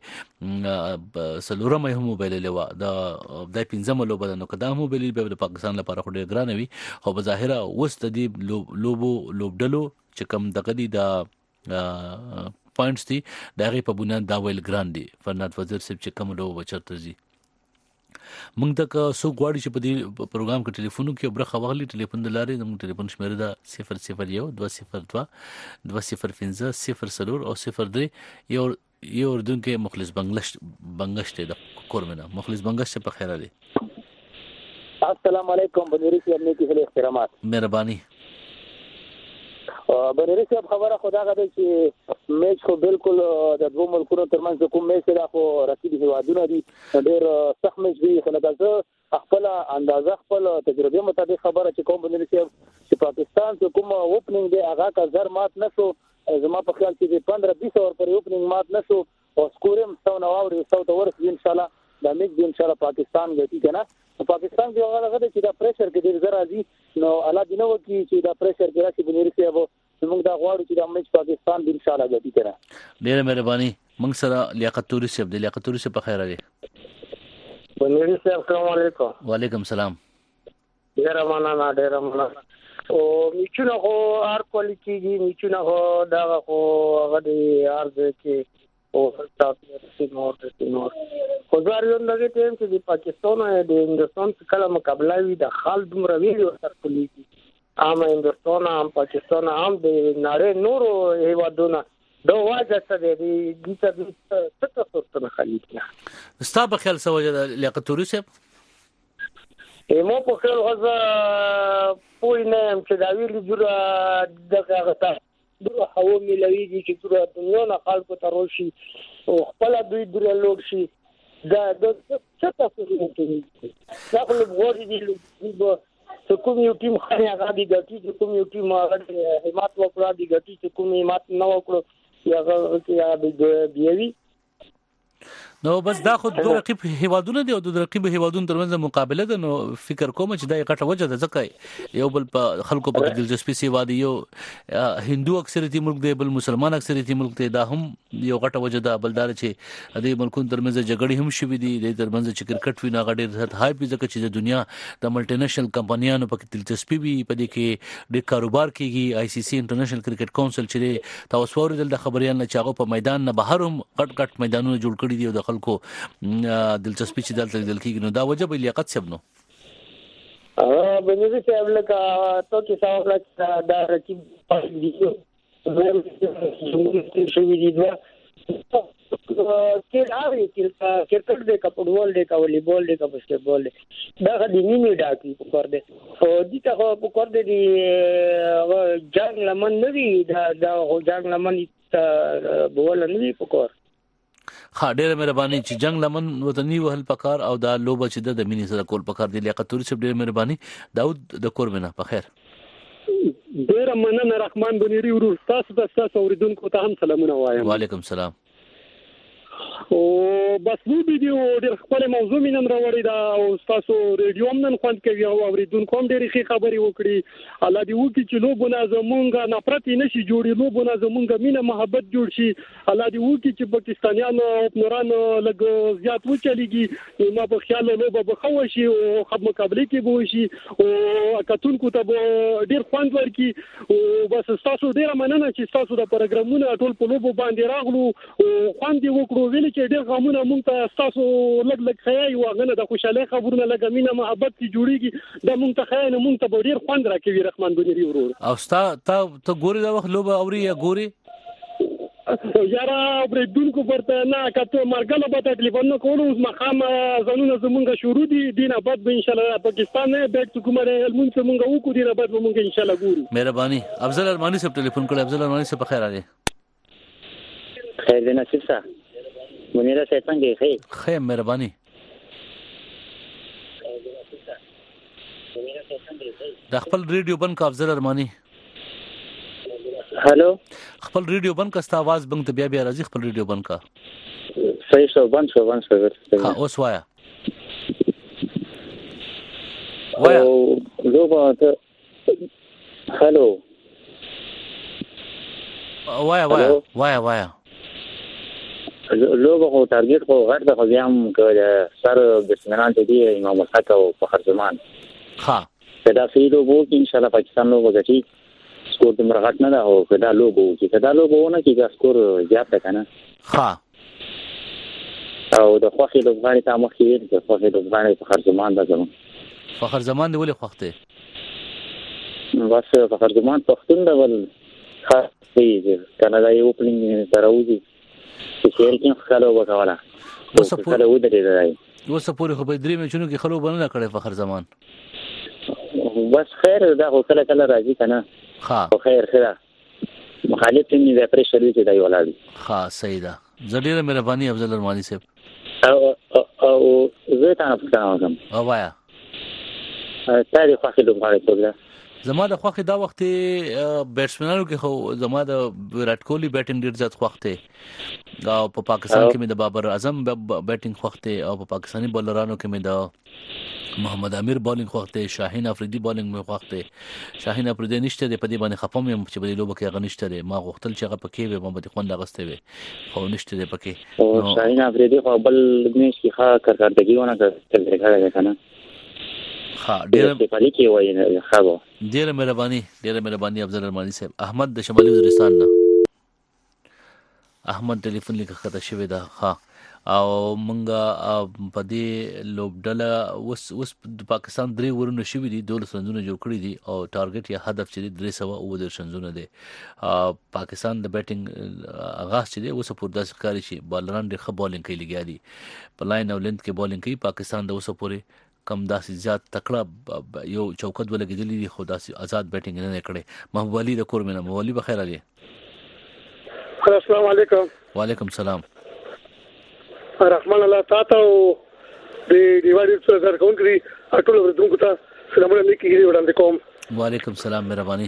سلورمه هم بیللې و، دا د پنځمه لوبه ده نو کدا هم بیللې به د پاکستان لپاره خو ډیر ګران وي. خو په ظاهر اوس د دې لوبو لوبډلو چې کوم دغه دي د پوینټس دي دغه په بنیاد دا ویل ګران دي. فرناد وزیر صاحب چې کوم لوب چرته زی موږ ته سو غواړي چې په دې پروګرام کې ټلیفون کې برخه واخلي. ټلیفون دلاري د ټلیفون شمیره ده صفر صفر یو دوه صفر دوه دوه صفر پنځه صفر سلور او صفر درې یو یو اردن کې مخلص بنگلش بنگشت د کورمنه مخلص بنگشت په خیر علي. السلام علیکم بنيري صاحب، نیکی خل احترامات. مهرباني. بنيري صاحب خبره خدا غده چې میچ خو بالکل د دوه ملکونو ترمنځ کوم میچ دا خو رقیب هیوادونه دي، ډېر سخت میچ دی. خو لکه خپل اندازه خپل تجربه مطابق خبره چې کوم بنيري صاحب چې پاکستان ته کوم اوپننګ دی هغه کا زر مات نشو، زما په خیال کې پندرہ بیس اور پر اوپننګ مات نشو او سکورم څو نو او څو تو ورس ان شاء الله دا میچ ان شاء الله پاکستان ګټي کنه. پاکستان کې هغه غته چې دا پریشر کې ډیر زر راځي نو الله دې نو کې چې دا پریشر کې راشي بنيري صاحب موږ دا غواړو چې دا میچ پاکستان ان شاء الله ګټي کنه. ډیر مهرباني. موږ سره لیاقت توري صاحب دی. لیاقت توري صاحب په خیر علي. بنيري صاحب السلام علیکم. وعلیکم السلام. ډیر مننه ډیر مننه. او میچونه خو هر کوالیټي میچونه خو دا خو هغه دی ارزه کې او تاسو ته نور ته نور خو ځاریو دغه ټیم چې د پاکستان او د هندستان کله مقابله وي د خالد مروي او سرکلي عام هندستان عام پاکستان عام د نړۍ نورو هیوادونو دا واجه څه دی د دې څه څه څه خلیج ستا په خیال څه وجه لیاقت توري صاحب؟ مو په خیال غزا پوی نه چې دا ویلي جوړه دغه غته دغه هوا ملويږي چې ټول دنیا نه خلکو ته روشي او خپل دوی دوی لوړ شي دا د څه تاسو کوي دا خو وګورئ چې کوم یو ټیم خاري هغه دی ګټي کوم یو ټیم هغه همت وکړه دی ګټي چې کوم همت نه وکړو هغه کې بیاوي نو بس دا خو دوه رقیب هیوادونه دي او د رقیب هیوادونو ترمنځ مقابله ده. نو فکر کوم چې دا غټه وجه ده ځکه یو بل په خلکو په دلچسپي سي وادي یو هندو اکثریتي ملک دی بل مسلمان اکثریتي ملک دی، دا هم یو غټه وجه ده. بلدار چې د ملکونو ترمنځ جګړې هم شوې دي د ترمنځ چې کرکټ وینا غډې هاي په ځکه چې د دنیا د ملټي نېشنل کمپنیانو په دلچسپي وي په دې کې د کاروبار کېږي. آی سی سی انټرنیشنل کرکټ کونسل چې تاسو ورته د خبريان نه چاغو په میدان نه بهر هم غټ غټ میدانونه جوړ کړی دي او د خلکو دلچسپي چې دلته دل کېږي نو دا وجه به لیاقت صاحب نو ا بنيري صاحب لکه تو کې څاو دا رقیب دیو زموږ شوی دی دا کې راوي چې کرکټ دې کا فوټبال دې کا والیبال دې کا باسکټبال دې دا د نیمه ډاکی په کور دې او دې ته په کور دې دی جنگ لمن نه دی دا دا جنگ لمن ته بول نه دی په کور. ها ډېر مهرباني چې جنگ لمن وطني وهل پکار او دا لوبه چې د مینې سره کول پکار دی. لیاقت توري صاحب ډېر مهرباني. داود د کورمنه په خیر. ډېر مننه رحمان بنيري ورو تاسو د تاسو اوریدونکو ته هم سلامونه وایم. وعلیکم السلام. او بس وو ویډیو ډېر خپل موضوع مینن راوړی دا او تاسو ریډیو هم نن خوند کوي او اوریدونکو هم ډېرې ښې خبرې وکړي. الله دې وکړي چې لوبونه زمونږ نفرت نه شي جوړي، لوبونه زمونږ مینه محبت جوړ شي. الله دې وکړي چې پاکستانیان اوپنران لږ زیات وچلیږي، ما په خیال لوبه به ښه وشي او خب مقابله کې به وشي او کتونکو ته به ډېر خوند ورکړي. او بس تاسو ډېره مننه چې تاسو د پروګرامونو ټول په لوبو باندې راغلو او خوند یې وکړو. ویل چې ډېر غمونه مونږ ته تاسو لږ لږ خیای واغنه د خوشاله خبرونه لږ مینه محبت کی جوړیږي د مونږ ته خیای نه مونږ ته ډېر خوند راکوي. رحمان بنيري ورور او ستا ته ته ګوري دا وخت لوبه اوري یا ګوري یاره بریدونکو پرته نه کته مرګله به تکلیفونه کولو اوس مخام زنونه زمونږ شروع دي دینه بعد به ان شاء الله پاکستان نه بیک تو کومه المون څنګه وکړو دینه بعد به مونږ ان شاء الله ګورو. مهرباني. افضل ارمانی صاحب ټلیفون کړ. افضل ارمانی صاحب بخیر علي. خیر دی نصیب صاحب منیره صاحب څنګه خیر خیر مهرباني. د خپل ریډیو بند کا افضل ارمانی. هالو خپل ریډیو بند کا ستا आवाज بند ته بیا بیا راځي. خپل ریډیو بند کا صحیح شو بند شو بند شو ها اوس وایا وایا لوبه ته هالو وایا وایا وایا وایا لوبه خو ټارګټ خو غټ د خو بیا هم کړه سر بسمنان ته دی امام الحق او فخر زمان ها دا فیلو وو ان شاء الله پاکستان لوبه ګټي سکور د مرغټ نه ده او کدا لوبه چې کدا لوبه ونه چې دا سکور زیات ده کنه ها او د خوخي لوبغاړي ته مخ کې د خوخي لوبغاړي فخر زمان ده زمون فخر زمان دی ولې خوخته بس فخر زمان پښتون دا ول خاص دی کنه یو پلین تراوزی چې کې خلو وکواله اوس په خلو ودرې راي اوس په خو به درې مچونو کې خلو بنه کړي فخر زمان بس خیر دا خو کله کله راځي کنه ها خیر خیر مخالف ټیم دې پرېشر وی چې دی ولاړ ها صحیح ده. زړه مهرباني افضل ارمانی صاحب. او او زه ته نه پوښتنه کوم او وایا تا دې خو خلک غواړي ټول زما د خوخه دا وخت بیټسمنانو کې خو زما د ویرات کوهلی بیټینګ ډیر زیات خوخته او په پاکستان کې مې د بابر اعظم بیټینګ خوخته او په پاکستاني بولرانو کې مې د محمد امیر بالینګ خوخته، شاهین افریدي بالینګ مې خوخته. شاهین افریدي نشته د پدی باندې خپم مې چې په لوبه کې غنښته دی ما غوښتل چې هغه پکې وي ما به خوند غسته وي خو نشته دی پکې. او شاهین افریدي خو بل مېش کې ښه کارکړدګي ونه کړې کړې کنه ها ډېر په پالي کې وایي خبر ډېر مهرباني ډېر مهرباني افضل ارمانی صاحب. احمد د شمالي وزیرستان نه احمد ټلیفون لیک خطا شوی دا ها او مونږه په دې لوبډله وس وس د پاکستان درې ورونه شوی دي دولس رنونه جوړ کړی دي او ټارګټ یا هدف چې درې سو او د رنونه دي. پاکستان د بیټینګ آغاز چې دی اوس په داسې ښکاري چې بالران ډېر ښه بالینګ کوي لګیا دي په لاین او لینت کې بالینګ کوي. پاکستان د اوسه پورې کم داسې زیات تکړه یو چوکت ولګیدلی دي خو داسې آزاد بیټینګ نه کړي. محمود علي د کور مینه محمود علي بخیر علي. السلام علیکم. وعلیکم السلام. رحمان الله تاسو د دیوالي څخه درکون کړی ټول ورته ته سلامونه لیکي وړاندې کوم. وعلیکم السلام مهرباني.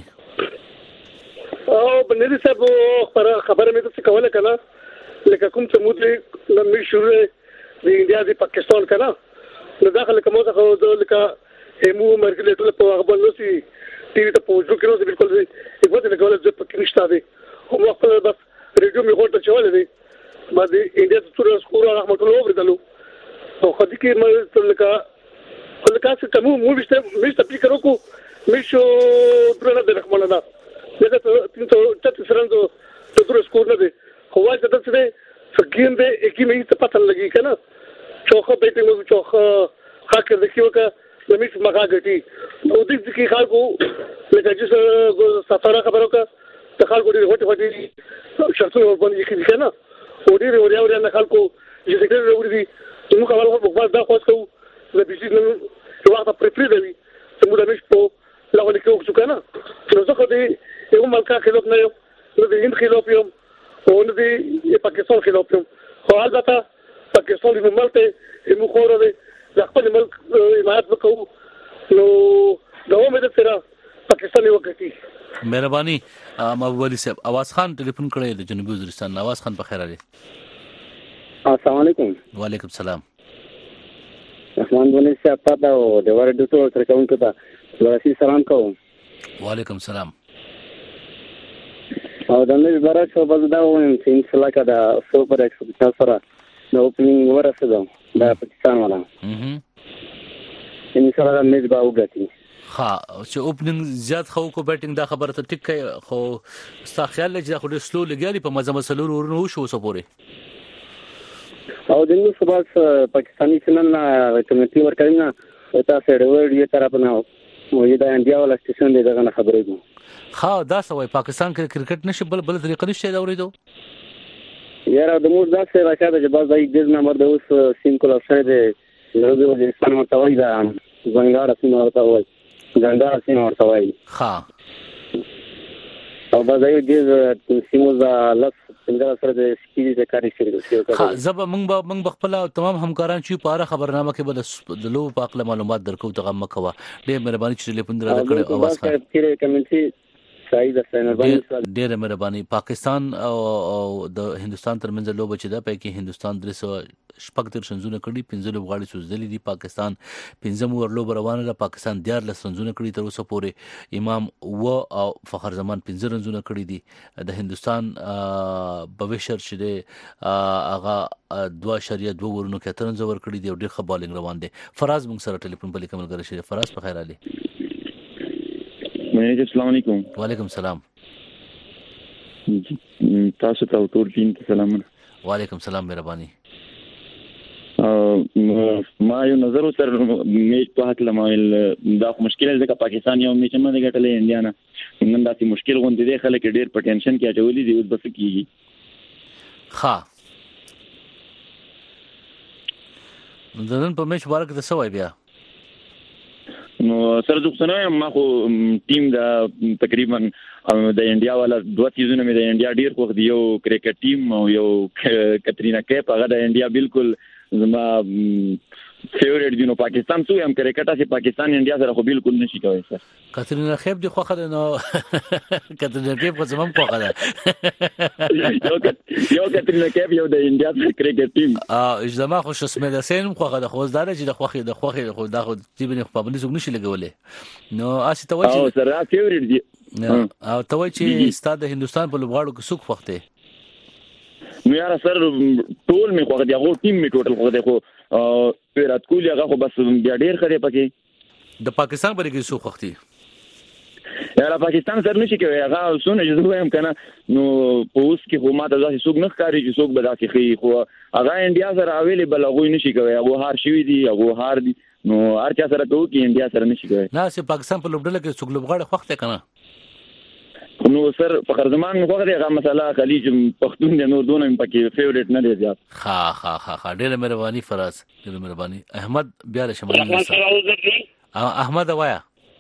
او بنري صاحب خبره مې څه کوله کنه لکه کوم څه موږ د می شروع د انډیا د پاکستان کنه نو داخله کومه څه لکه همو مرګ له ټول په هغه باندې سي ټي وي ته پوجو کړو چې بالکل یې په دې کوله چې پکې نشته دي هم خپل بس ریډیو می غوټه چولې دي ما د انډیا څخه سکور رحمت الله وبردلو او خدای کې مې لکه لکه څه کوم مو مشته مشته فکر وکړو مشو درنه د رحمان الله دغه تین سو چت سرندو د تر سکور نه دي خو واځ د څه فګین دې کې مې ته پته لګی کنه چوخه بیٹنگ مو چوخه خاطر د کیو کا لمش مغا غټي نو د دې کې خلکو لکه چې سفر خبرو کا د خلکو ډېر هټ هټي شرطونه باندې کې دي کنه وړي وړي وړي نه خلکو چې څنګه وړي دي نو کله په خپل دا خوښ کوو د بيجي نو وخت پرې پرې دی چې موږ مش په لاول کې وکړو کنه نو څه کوي یو ملکا خلاف نه یو نو د هند خلاف یو او نو د پاکستان خلاف یو خو البته پاکستان د ملته یو خور دی د خپل ملک حمایت وکړو نو دا امید سره پاکستان یو کوي. مهرباني محمود علي صاحب. اواز خان ټلیفون کړی د جنوبي وزیرستان. اواز خان په خیر علي. السلام علیکم. وعلیکم السلام. رحمان بونی سے آپ تا او د ورډ ټول تر کوم کته ورسي سلام کوم. وعلیکم السلام. او د نن برابر شو بل دا وایم چې ان شاء الله کدا سوپر ایکسپیرینس سره د اوپننګ ورسېدم د پاکستان والا. اها. ان شاء الله میچ به وګټي. ها چې اوپننګ زیات خو کو بیټینګ دا خبره ته ټیک کوي خو ستا خیال لږ خو ډېر سلو لګیاري په مزه مسلو ورنو شو سپوري او د نو سبا پاکستاني چینل نه کمیټي ورکړی نه تاسو ډېر یې طرف نه مو دا انډیا ولا سټیشن دی دا خبرې کوم. ها دا سوای پاکستان کې کرکټ نشي بل بل طریقې نشي دا ورېدو یاره د موږ دا څه راځي چې باز دای د نمبر د اوس سیم کول شوی دی نو د افغانستان متوي دا څنګه سیم ورته وای ګندا سیم ورته وای. ها او باز دای د سیمو دا لس څنګه سره د سپیډ د کاری شروع ها زب موږ به موږ خپل تمام همکاران چې په اړه خبرنامه کې بل د لو په اړه معلومات درکو ته مکوه ډېر مهرباني چې ټلیفون درا کړو اواز کړئ کمنټي ډېر مهرباني. پاکستان او د هندستان ترمنځ لوب چې دا پکې هندستان درې سو شپږ تر شنزونه کړي پنځه لوب غاړي سوزدلې دي پاکستان پنځم ور لوب روانه ده پاکستان دیار لسنزونه کړي تر اوسه پورې امام و او فخر زمان پنځه رنزونه کړي دي د هندستان بوشر چې دی هغه دوه شریعه دوه ورونو کې ترنځ ور کړي دي او ډېر ښه بالینګ روان دي. فراز موږ سره ټلیفون په لیکمل غره شي. فراز په خیر علي. السلام علیکم. وعلیکم السلام. تاسو ته ټول ټیم ته سلام. وعلیکم السلام مهرباني. ما یو نظر سره میچ په حق لمایل دا مشکل دی چې پاکستان یو میچ نه غټلې انډیا نه نن داسې مشکل غوندې دی خلک ډېر په ټینشن کې اچولې دي اوس بس کیږي. ها نن په میچ ورک د سوای بیا نو سره ځکه ما خو ټیم دا تقریبا د انډیا والا دوه سیزونه مې د انډیا ډیر خوښ دی یو کرکټ ټیم او یو کترینا کیپ هغه د انډیا بالکل زما فیوریټ دی. نو پاکستان څو هم کرکټ چې پاکستان انډیا سره خو بالکل نشي کوي سر. کترینا کیپ دی خوخه نو کترینا کیپ خو زموږ خوخه ده یو کترینا کیپ یو د انډیا کرکټ ټیم ا زما خو شسمه ده سین خوخه ده خو زدار چې د خوخه د خوخه خو دا خو تیبنه خو پابندي زوګ نشي لګولې نو اسی ته وایي او سره فیوریټ دی او ته وایي چې ستاد د هندستان په لوبغاړو کې څوک وخت دی. نو یاره سر ټول می خو د هغه ټیم می ټوټل خو د خو پیرات کولی هغه خو بس بیا ډیر خره پکې د پاکستان بری کې څو وختي یاره پاکستان سر نشي کوي هغه سونه چې زه هم کنه نو پوس کې خو ماته ځکه څوک نه ښکاری چې څوک به داسې خي خو هغه انډیا سره اویلیبل هغه نشي کوي هغه هار شوی دی هغه هار دی نو هر چا سره ته کې انډیا سره نشي کوي. نه سه پاکستان په لوبډله کې څوک لوبغاړي وخت کنه نو سر فخر زمان وګړه دغه مسله خلیج پښتون د نور دونه پکې فیوریټ نه دی زیات. ها ها ها ها ډېر مهرباني فراز ډېر مهرباني. احمد بیا له شمالي احمد وایا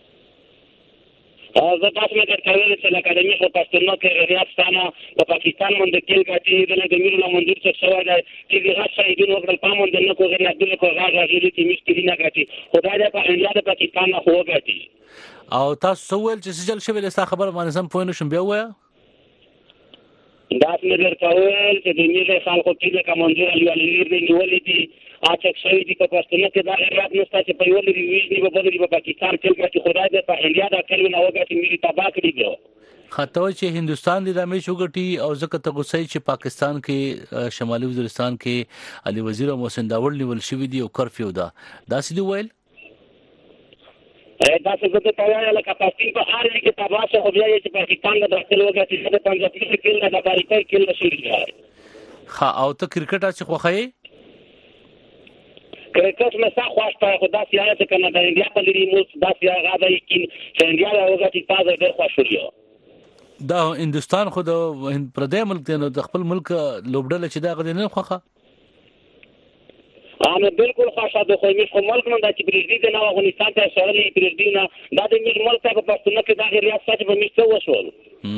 زه تاسو مې درکوي چې اکیډمي خو پښتون کې ریاستانه په پاکستان باندې کېل کاټي د لګمیر له منظور څخه شوی دی چې هغه شاید نو خپل پام باندې نه کوي نه د کوه راځي چې مشکل نه کاټي خدای دې په انډیا د پاکستان نه هو کاټي او تاسو سوال چې سجل شوی له خبر باندې سم پوینټ شم بیا وایا دا څنګه درکول چې د میره خلکو کې کوم منظور علی علی دې نیولې دي اچھا شوی دي په پښتون کې دا غیرت نشته چې په یو لري ویژنی په بدلی په پاکستان کې چې خدای دې په انډیا دا کلو نه وګټي ملي تباہ کړی دی. خاطر چې هندستان د میچ وګټي او ځکه ته غوسه چې پاکستان کې شمالي وزیرستان کې علي وزیر او محسن داوړ نیول شوی دی او کرفیو دا دا سړي ویل دا څه ته تاوانه لکه پاکستان په هر کې تباہ شو بیا چې پاکستان د داخل وګټي چې پنځه کې کې نه د باریکای کې نه شي دی. ها او ته کرکټ اچ خوخه کرکټ مې څه خوښه خو دا سیاره چې کنه د انډیا په لري مو دا سیاره غاډه کې چې انډیا له وګټي پازه ډېر خوښ دا هندستان خو د پردې ملک دی نو د خپل ملک لوبډله چې دا غوډه نه خوخه انا بالکل خوښه د خو مې خو ملک نه د چې پرېږدي نه افغانستان ته سره پرېږدي نه دا د ملک ملک په پښتون کې دا ریاست چې په مشته وشول.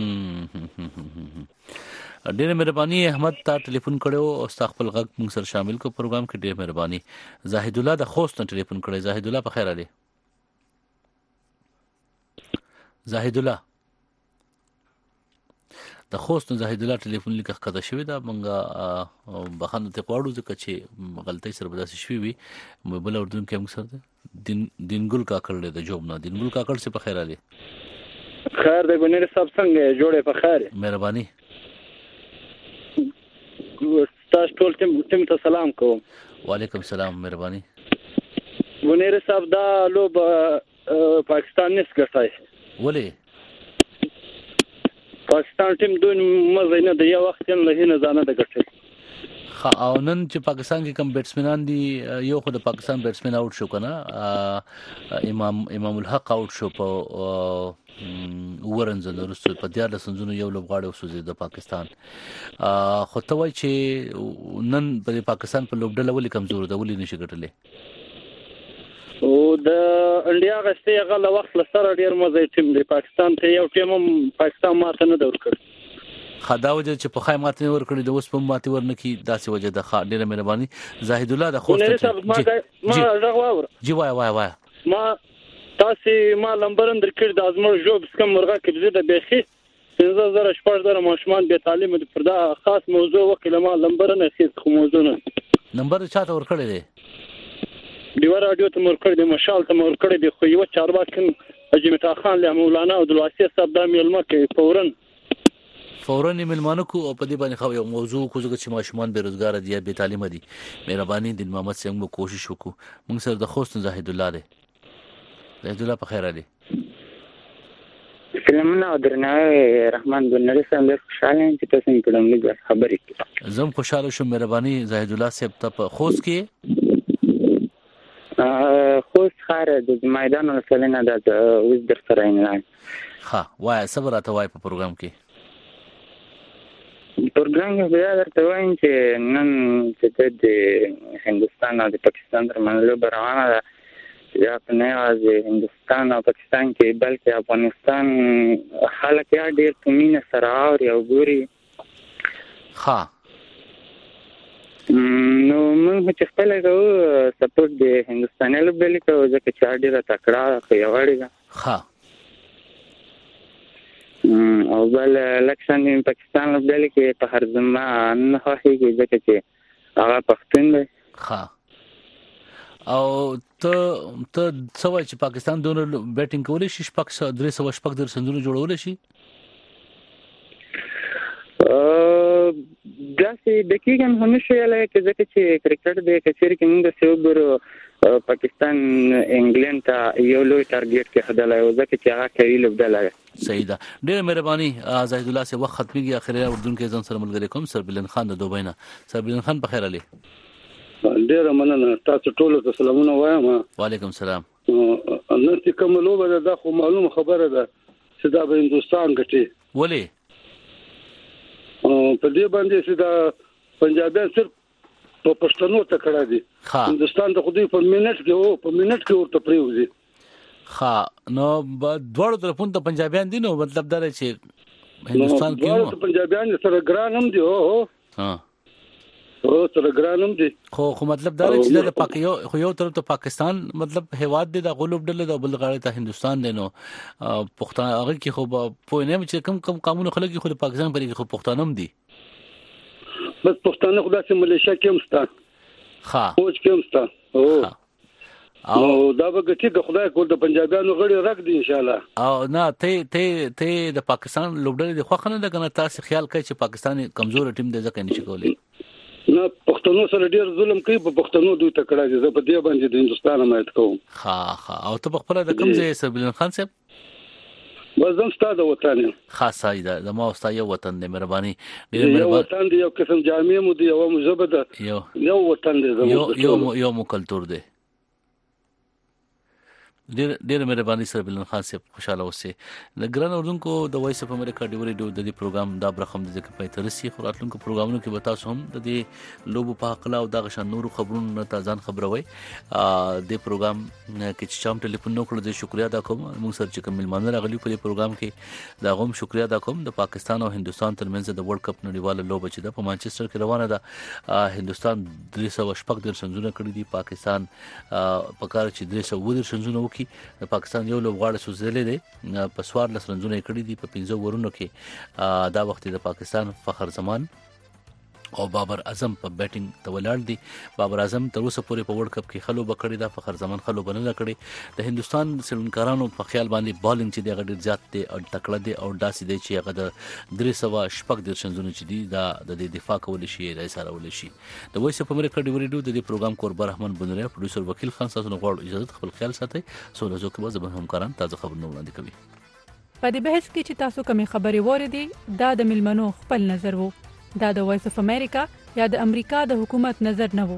ډېر مهرباني احمد تا ټلیفون کړو او استغفر غږ موږ سره شامل کو پروګرام کې ډېر مهرباني. زاهد الله د خوست ته ټلیفون کړی. زاهد الله په خیر علي. زاهد الله د خوست زاهد الله ټلیفون لیک خطا شوی دا مونږه بخښنه ته غواړو ځکه چې غلطي سره بداسي شوی وي بل اردن کې موږ سره دین دینګل کاکړ د جوب نه دینګل کاکړ څخه په خیر علي خیر دی ګنیر صاحب څنګه جوړه په خیر مهرباني تاسو ټول ټیم ته سلام کوم وعلیکم السلام مهرباني ګنیر صاحب دا لوب پاکستان نس ګټای ولی پاکستان ټیم دوی مزه نه دی یو وخت نه نه ځانه د ګټي خا او نن چې پاکستان کې کم بیټسمنان دي یو خو د پاکستان بیټسمن آوټ شو کنه امام امام الحق آوټ شو په ورنځ د رسول په دیار لسنځونو یو لوبغاړی وسوځي د پاکستان خو ته وای چې نن په پاکستان په لوبډله ولې کمزور ده ولې نشي ګټلې او د انډیا غسته غل وخت لسره ډیر مزه ټیم دی پاکستان ته یو ټیم پاکستان ماته نه دور کړ خدا وجه چې په خای ماته ور کړی د اوس په ماته ور نه کی داسې وجه د خا ډیره مهرباني زاهد الله د خوست ما راغور جی وای وای وای ما تاسو ما لمبرن درکړ د ازمر جوب سکم مرغه کې د بيخي څنګه زره شپږ زره ماشومان به تعلیم د پردا خاص موضوع وکړه ما لمبرن هیڅ خو موضوع نه نمبر چاته ور کړی دی دیوار رادیو ته مور کړی دی مشال ته مور کړی دی خو یو چارواکن اجمتا خان له مولانا عبدالواسع صاحب د میلمه کې فورن فورن ملمانو کو په دې باندې خو یو موضوع کو چې ماشومان بیروزګار دي یا بے تعلیم دي مهرباني د محمد څنګه کوشش وکړو موږ سره د خوست زاهد الله دی زاهد الله په خیر علي سلامونه او درناوی رحمان ګنری صاحب خوشاله چې تاسو په دې خبرې زم خوشاله شوم مهرباني زاهد الله صاحب ته په خوست کې خوست خار د میدان وسلنه د وز در سره نه ها وای صبر اته وای په پروګرام کې پروګرام کې بیا درته وایم چې نن چې د هندستان او د پاکستان ترمنځ لوب روانه ده یا په نه یوازې هندستان او پاکستان کې بلکې افغانستان خلک یا ډېر په مینه سره اوري او ګوري ها نو موږ چې خپل کوو سپورټ د هندستاني لوبډلې کوو ځکه چې ډېره تکړه پیاوړې ده ها او بل لکشن پاکستان لوبډلې کې په هر زمان نه هغه ځکه چې هغه پښتون دی ها او ته ته څوای چې پاکستان دونه بیټینګ کولی شي شپږ سو درې سو شپږ در سندونه جوړول شي داسې دقیقاً هم نشو یلی که ځکه چې کرکټ د کچېرې کې موږ داسې وګورو پاکستان انګلینډ ته یو لوی ټارګېټ کېښودلی و ځکه چې هغه قوي لوبډله ده صحیح ده ډېره مهرباني زاهد الله صاحب وخت ختمېږي اخري اردن کې ځان سره ملګری کوم سربلند خان د دوبۍ نه سربلند خان په خیر علي ډېره مننه تاسو ټولو ته سلامونه وایم وعلیکم السلام نن چې کوم لوبه ده دا خو معلومه خبره ده چې دا به هندوستان ګټي ولې په دې باندې چې دا پنجابیان صرف په پښتنو ته کړه دي هندوستان ته خو دوی په منټ کې وو په منټ کې ورته پریوزي ها نو دوړو طرفونو ته پنجابیان دي نو مطلب دا چې هندوستان کې دوړو ته پنجابیان سره ګران هم دي او ها او سره ګرانم دي خو خو مطلب دا چې د پاکستان خو یو طرف ته پاکستان مطلب هواد دی د غلوب ډله د بل غاړه ته هندستان دی نو پښتون هغه کې خو په نه چې کم کم قانون خلک خو د پاکستان پرې خو پښتانم دي بس پښتانه خدای سي ملیشیا کې همستا ها اوس کې همستا او او دا به ګټي د خدای کول د پنجابیانو غړي رک دي ان شاء الله او نه ته ته ته د پاکستان لوبډلې د خوخنه د کنه تاسو خیال کوي چې پاکستان کمزور ټیم دی ځکه نشي کولای نه پښتنو سره ډیر ظلم کوي په پښتنو دوی ته کړه چې په دې باندې د هندستان حمایت کوم ها ها او ته خپل د کوم ځای سربلند خان صاحب وزم ستاسو وطن خاصه ده زمو ستاسو یو وطن دی مهرباني ډیر مهرباني وطن دی یو قسم جامع مو دی یو مزبده یو یو وطن دی زمو یو یو یو مو کلچر دی ډیر ډیر مهرباني سربلند خان صاحب خوشاله اوسه د ګران اردوونکو د وایس اف امریکا ډیوري ډو د دې پروګرام دا برخم د ذکر پای ترسي خوراتونکو پروګرامونو کې وتا سو هم د دې لوبو په حق لا او د غشن نورو خبرونو ته ځان خبروي د پروګرام کې چې چم ټلیفون نو کړو د شکریا ادا کوم موږ سره چې کوم ملمانه راغلي په دې پروګرام کې دا غوم شکریا ادا کوم د پاکستان او هندستان ترمنځ د ورلد کپ نړیواله لوبه چې د په مانچستر کې روانه ده هندستان درې سو شپږ در سنځونه کړی دي پاکستان په کار چې درې سو ودر سنځونه وکي شي. پاکستان یو لوبغاړی سوزلې دی په سوار لس رنزونه کړی دي په پنځو ورونو کې. دا وخت د پاکستان فخر زمان او بابر اعظم په بیټینګ ته ولاړ دي. بابر اعظم تر اوسه پورې په ورلد کپ کې خلو بکړی دا، فخر زمان خلو بنل کړی. د هندستان سلونکارانو په خیال باندې بالینګ چې دی غډیر زیات دی او تکړه دی او داسې دی چې هغه د درې سوه شپږ د شنزونه چې دی دا د دفاع کول شي د اسارول شي. د وایس اف امریکا ډیوري ډو د دې پروګرام کوربه رحمان بنوریا پروډوسر وکیل خان تاسو نه غواړو اجازه خپل خیال ساتئ. سونه زو کې به زبر همکاران تازه خبرونه وړاندې کوي. په دې بحث کې چې تاسو کومې خبرې وریدي دا د ملمنو خپل نظر وو، دا د وایس اف امریکا یا د امریکا د حکومت نظر نه وو.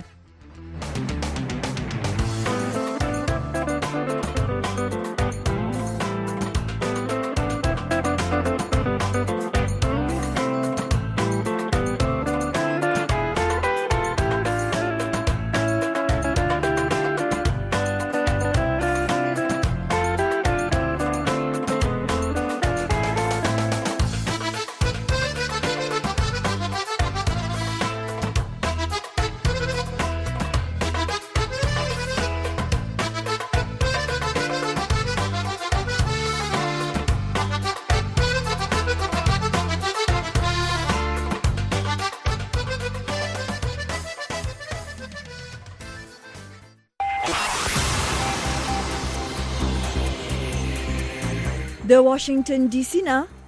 د واشنگټن ډي سي نه